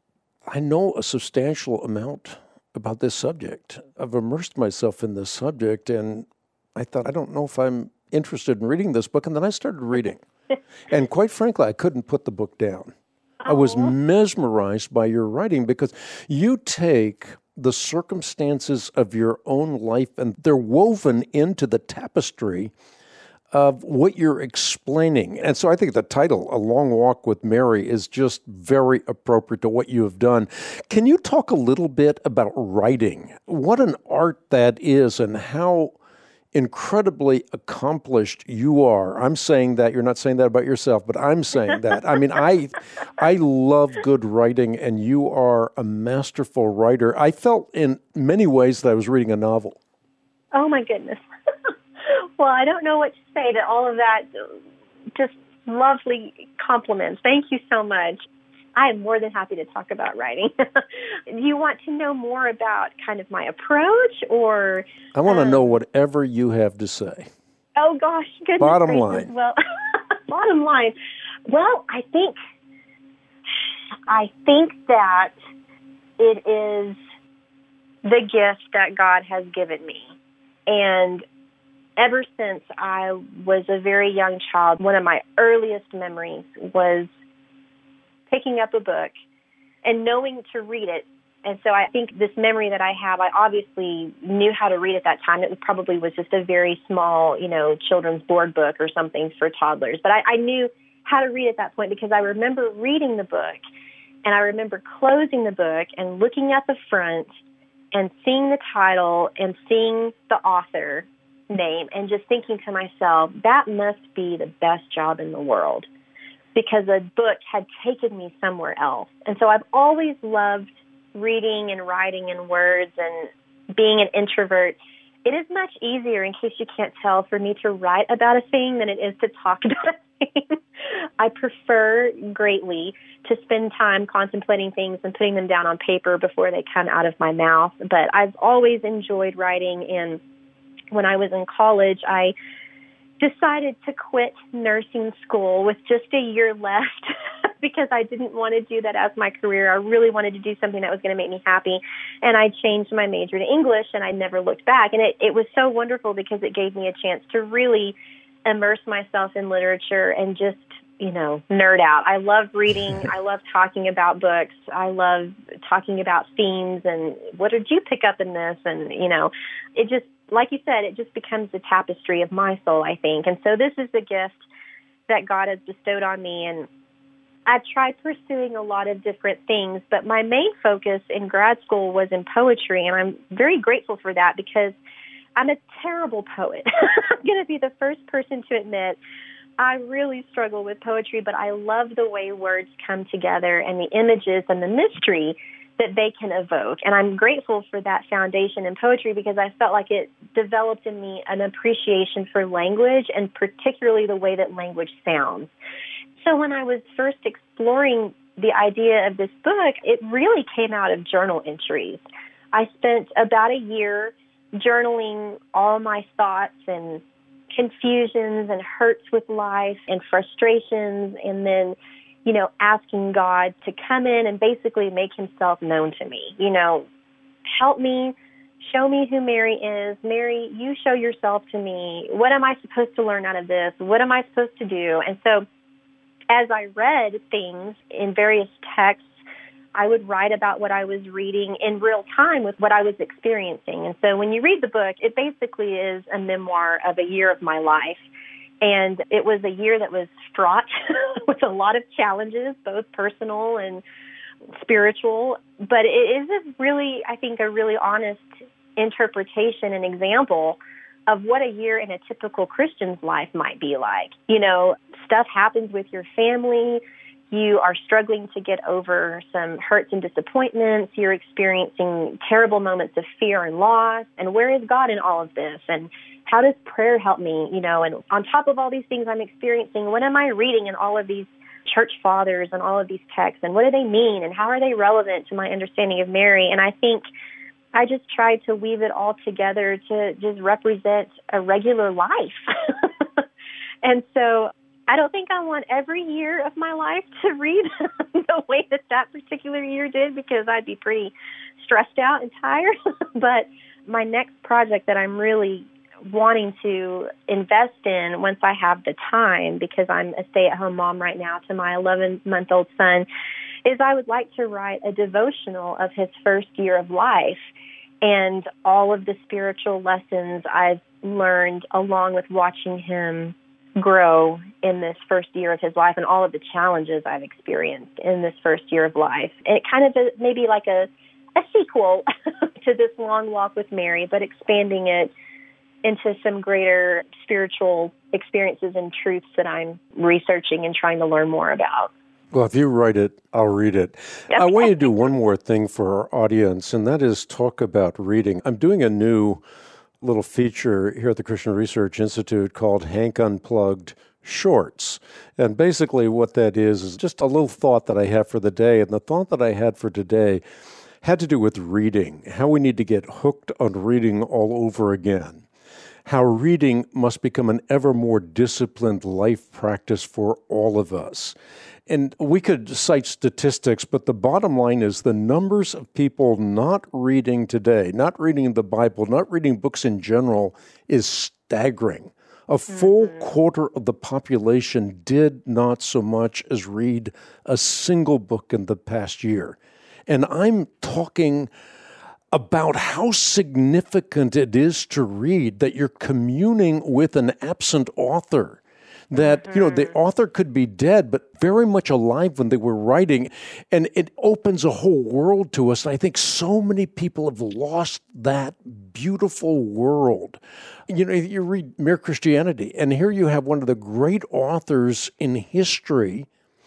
[SPEAKER 1] I know a substantial amount about this subject. I've immersed myself in this subject, and I thought, I don't know if I'm interested in reading this book. And then I started reading. And quite frankly, I couldn't put the book down. I was mesmerized by your writing because you take the circumstances of your own life and they're woven into the tapestry of what you're explaining. And so I think the title, A Long Walk with Mary, is just very appropriate to what you have done. Can you talk a little bit about writing? What an art that is and how incredibly accomplished you are. I'm saying that. You're not saying that about yourself, but I'm saying that. I mean, I love good writing, and you are a masterful writer. I felt in many ways that I was reading a novel.
[SPEAKER 2] Oh, my goodness. Well, I don't know what to say to all of that. Just lovely compliments. Thank you so much. I am more than happy to talk about writing. You want to know more about kind of my approach, or?
[SPEAKER 1] I want to know whatever you have to say.
[SPEAKER 2] Oh, gosh, goodness
[SPEAKER 1] Bottom
[SPEAKER 2] gracious.
[SPEAKER 1] line.
[SPEAKER 2] Well, bottom line. Well, I think that it is the gift that God has given me. And ever since I was a very young child, one of my earliest memories was picking up a book and knowing to read it. And so I think this memory that I have, I obviously knew how to read at that time. It probably was just a very small, children's board book or something for toddlers. But I knew how to read at that point because I remember reading the book, and I remember closing the book and looking at the front and seeing the title and seeing the author name and just thinking to myself, that must be the best job in the world. because a book had taken me somewhere else. And so I've always loved reading and writing in words, and being an introvert, it is much easier, in case you can't tell, for me to write about a thing than it is to talk about a thing. I prefer greatly to spend time contemplating things and putting them down on paper before they come out of my mouth. But I've always enjoyed writing, and when I was in college, I decided to quit nursing school with just a year left because I didn't want to do that as my career. I really wanted to do something that was going to make me happy. And I changed my major to English, and I never looked back. And it was so wonderful because it gave me a chance to really immerse myself in literature and just, nerd out. I love reading. I love talking about books. I love talking about themes and what did you pick up in this? And, it just, like you said, it just becomes the tapestry of my soul, I think. And so this is the gift that God has bestowed on me. And I've tried pursuing a lot of different things, but my main focus in grad school was in poetry. And I'm very grateful for that because I'm a terrible poet. I'm going to be the first person to admit I really struggle with poetry, but I love the way words come together and the images and the mystery that they can evoke. And I'm grateful for that foundation in poetry because I felt like it developed in me an appreciation for language and particularly the way that language sounds. So when I was first exploring the idea of this book, it really came out of journal entries. I spent about a year journaling all my thoughts and confusions and hurts with life and frustrations, and then, asking God to come in and basically make himself known to me. Help me, show me who Mary is. Mary, you show yourself to me. What am I supposed to learn out of this? What am I supposed to do? And so as I read things in various texts, I would write about what I was reading in real time with what I was experiencing. And so when you read the book, it basically is a memoir of a year of my life. And it was a year that was fraught with a lot of challenges, both personal and spiritual. But it is a really honest interpretation and example of what a year in a typical Christian's life might be like. Stuff happens with your family. You are struggling to get over some hurts and disappointments. You're experiencing terrible moments of fear and loss. And where is God in all of this? And how does prayer help me? And on top of all these things I'm experiencing, what am I reading in all of these church fathers and all of these texts? And what do they mean? And how are they relevant to my understanding of Mary? And I think I just tried to weave it all together to just represent a regular life. And so I don't think I want every year of my life to read the way that particular year did because I'd be pretty stressed out and tired. But my next project that I'm really wanting to invest in once I have the time, because I'm a stay-at-home mom right now to my 11-month-old son, is I would like to write a devotional of his first year of life and all of the spiritual lessons I've learned along with watching him grow in this first year of his life and all of the challenges I've experienced in this first year of life. And it kind of is maybe like a sequel to this long walk with Mary, but expanding it into some greater spiritual experiences and truths that I'm researching and trying to learn more about.
[SPEAKER 1] Well, if you write it, I'll read it.
[SPEAKER 2] Okay.
[SPEAKER 1] I want you to do one more thing for our audience, and that is talk about reading. I'm doing a new little feature here at the Christian Research Institute called Hank Unplugged Shorts. And basically what that is just a little thought that I have for the day. And the thought that I had for today had to do with reading, how we need to get hooked on reading all over again, how reading must become an ever more disciplined life practice for all of us. And we could cite statistics, but the bottom line is the numbers of people not reading today, not reading the Bible, not reading books in general is staggering. A full quarter of the population did not so much as read a single book in the past year. And I'm talking about how significant it is to read, that you're communing with an absent author. That, the author could be dead, but very much alive when they were writing. And it opens a whole world to us. I think so many people have lost that beautiful world. You read Mere Christianity, and here you have one of the great authors in history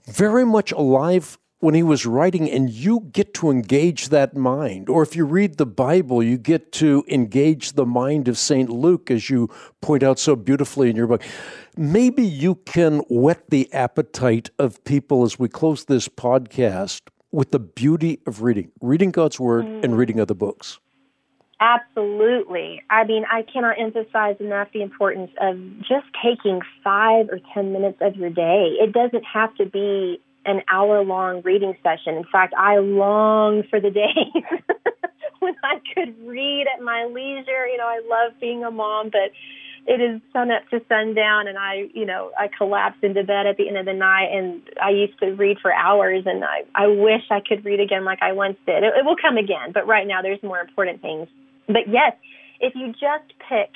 [SPEAKER 1] very much alive when he was writing, and you get to engage that mind. Or if you read the Bible, you get to engage the mind of St. Luke, as you point out so beautifully in your book. Maybe you can whet the appetite of people as we close this podcast with the beauty of reading God's Word and reading other books.
[SPEAKER 2] Absolutely. I mean, I cannot emphasize enough the importance of just taking 5 or 10 minutes of your day. It doesn't have to be an hour-long reading session. In fact, I long for the days when I could read at my leisure. You know, I love being a mom, but it is sun up to sundown, and I collapse into bed at the end of the night, and I used to read for hours, and I wish I could read again like I once did. It will come again, but right now there's more important things. But yes, if you just pick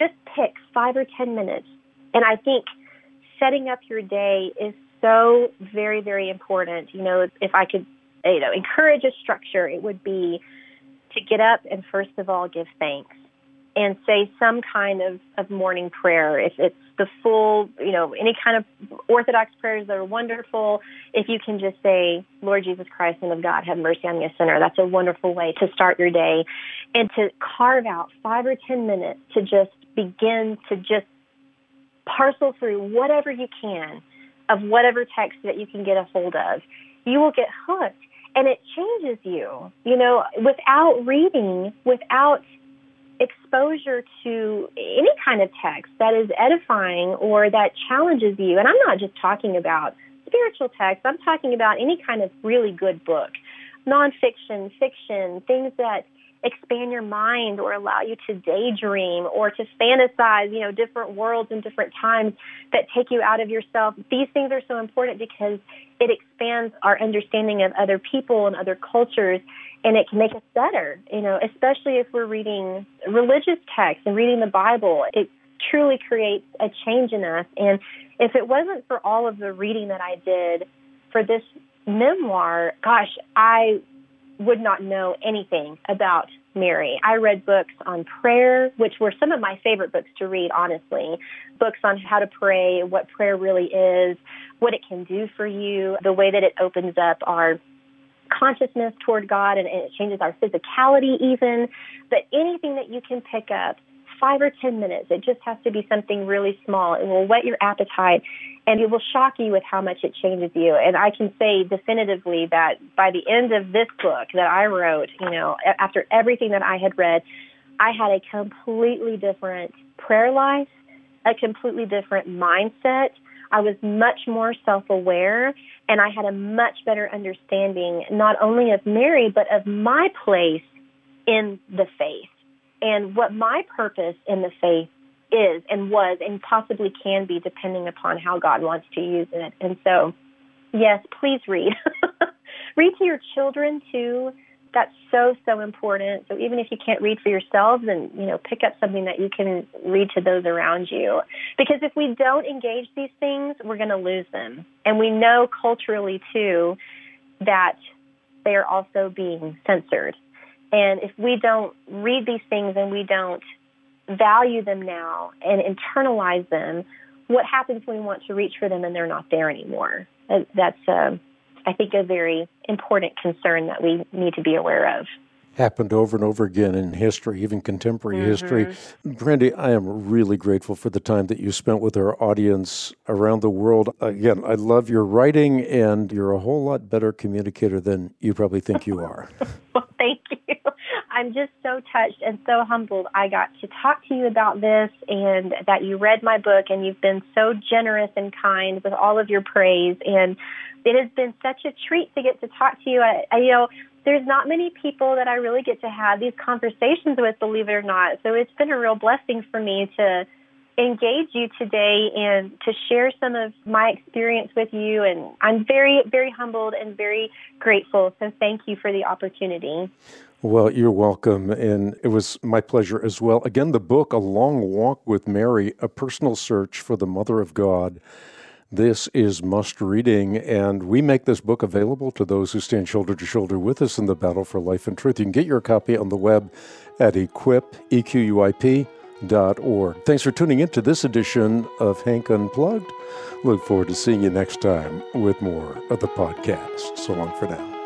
[SPEAKER 2] 5 or 10 minutes, and I think setting up your day is so very, very important. You know, if I could, encourage a structure, it would be to get up and first of all give thanks and say some kind of morning prayer. If it's the full, any kind of Orthodox prayers that are wonderful. If you can just say, Lord Jesus Christ, Son of God, have mercy on me, a sinner. That's a wonderful way to start your day. And to carve out 5 or 10 minutes to just begin to just parcel through whatever you can of whatever text that you can get a hold of, you will get hooked. And it changes you. Without reading, without exposure to any kind of text that is edifying or that challenges you, and I'm not just talking about spiritual text, I'm talking about any kind of really good book, nonfiction, fiction, things that expand your mind or allow you to daydream or to fantasize, different worlds and different times that take you out of yourself. These things are so important because it expands our understanding of other people and other cultures, and it can make us better, especially if we're reading religious texts and reading the Bible. It truly creates a change in us. And if it wasn't for all of the reading that I did for this memoir, gosh, I would not know anything about Mary. I read books on prayer, which were some of my favorite books to read, honestly. Books on how to pray, what prayer really is, what it can do for you, the way that it opens up our consciousness toward God, and it changes our physicality even. But anything that you can pick up, 5 or 10 minutes, it just has to be something really small. It will whet your appetite, and it will shock you with how much it changes you. And I can say definitively that by the end of this book that I wrote, after everything that I had read, I had a completely different prayer life, a completely different mindset. I was much more self-aware, and I had a much better understanding not only of Mary, but of my place in the faith and what my purpose in the faith is and was and possibly can be, depending upon how God wants to use it. And so, yes, please read. Read to your children, too. That's so, so important. So even if you can't read for yourselves, then, pick up something that you can read to those around you. Because if we don't engage these things, we're going to lose them. And we know culturally, too, that they are also being censored. And if we don't read these things and we don't value them now and internalize them, what happens when we want to reach for them and they're not there anymore? That's, I think, a very important concern that we need to be aware of.
[SPEAKER 1] Happened over and over again in history, even contemporary history. Brandy, I am really grateful for the time that you spent with our audience around the world. Again, I love your writing, and you're a whole lot better communicator than you probably think you are.
[SPEAKER 2] Well, thank you. I'm just so touched and so humbled I got to talk to you about this, and that you read my book, and you've been so generous and kind with all of your praise. And it has been such a treat to get to talk to you. There's not many people that I really get to have these conversations with, believe it or not. So it's been a real blessing for me to engage you today and to share some of my experience with you. And I'm very, very humbled and very grateful. So thank you for the opportunity.
[SPEAKER 1] Well, you're welcome, and it was my pleasure as well. Again, the book, A Long Walk with Mary, A Personal Search for the Mother of God. This is must reading, and we make this book available to those who stand shoulder to shoulder with us in the battle for life and truth. You can get your copy on the web at Equip, EQUIP, Thanks for tuning in to this edition of Hank Unplugged. Look forward to seeing you next time with more of the podcast. So long for now.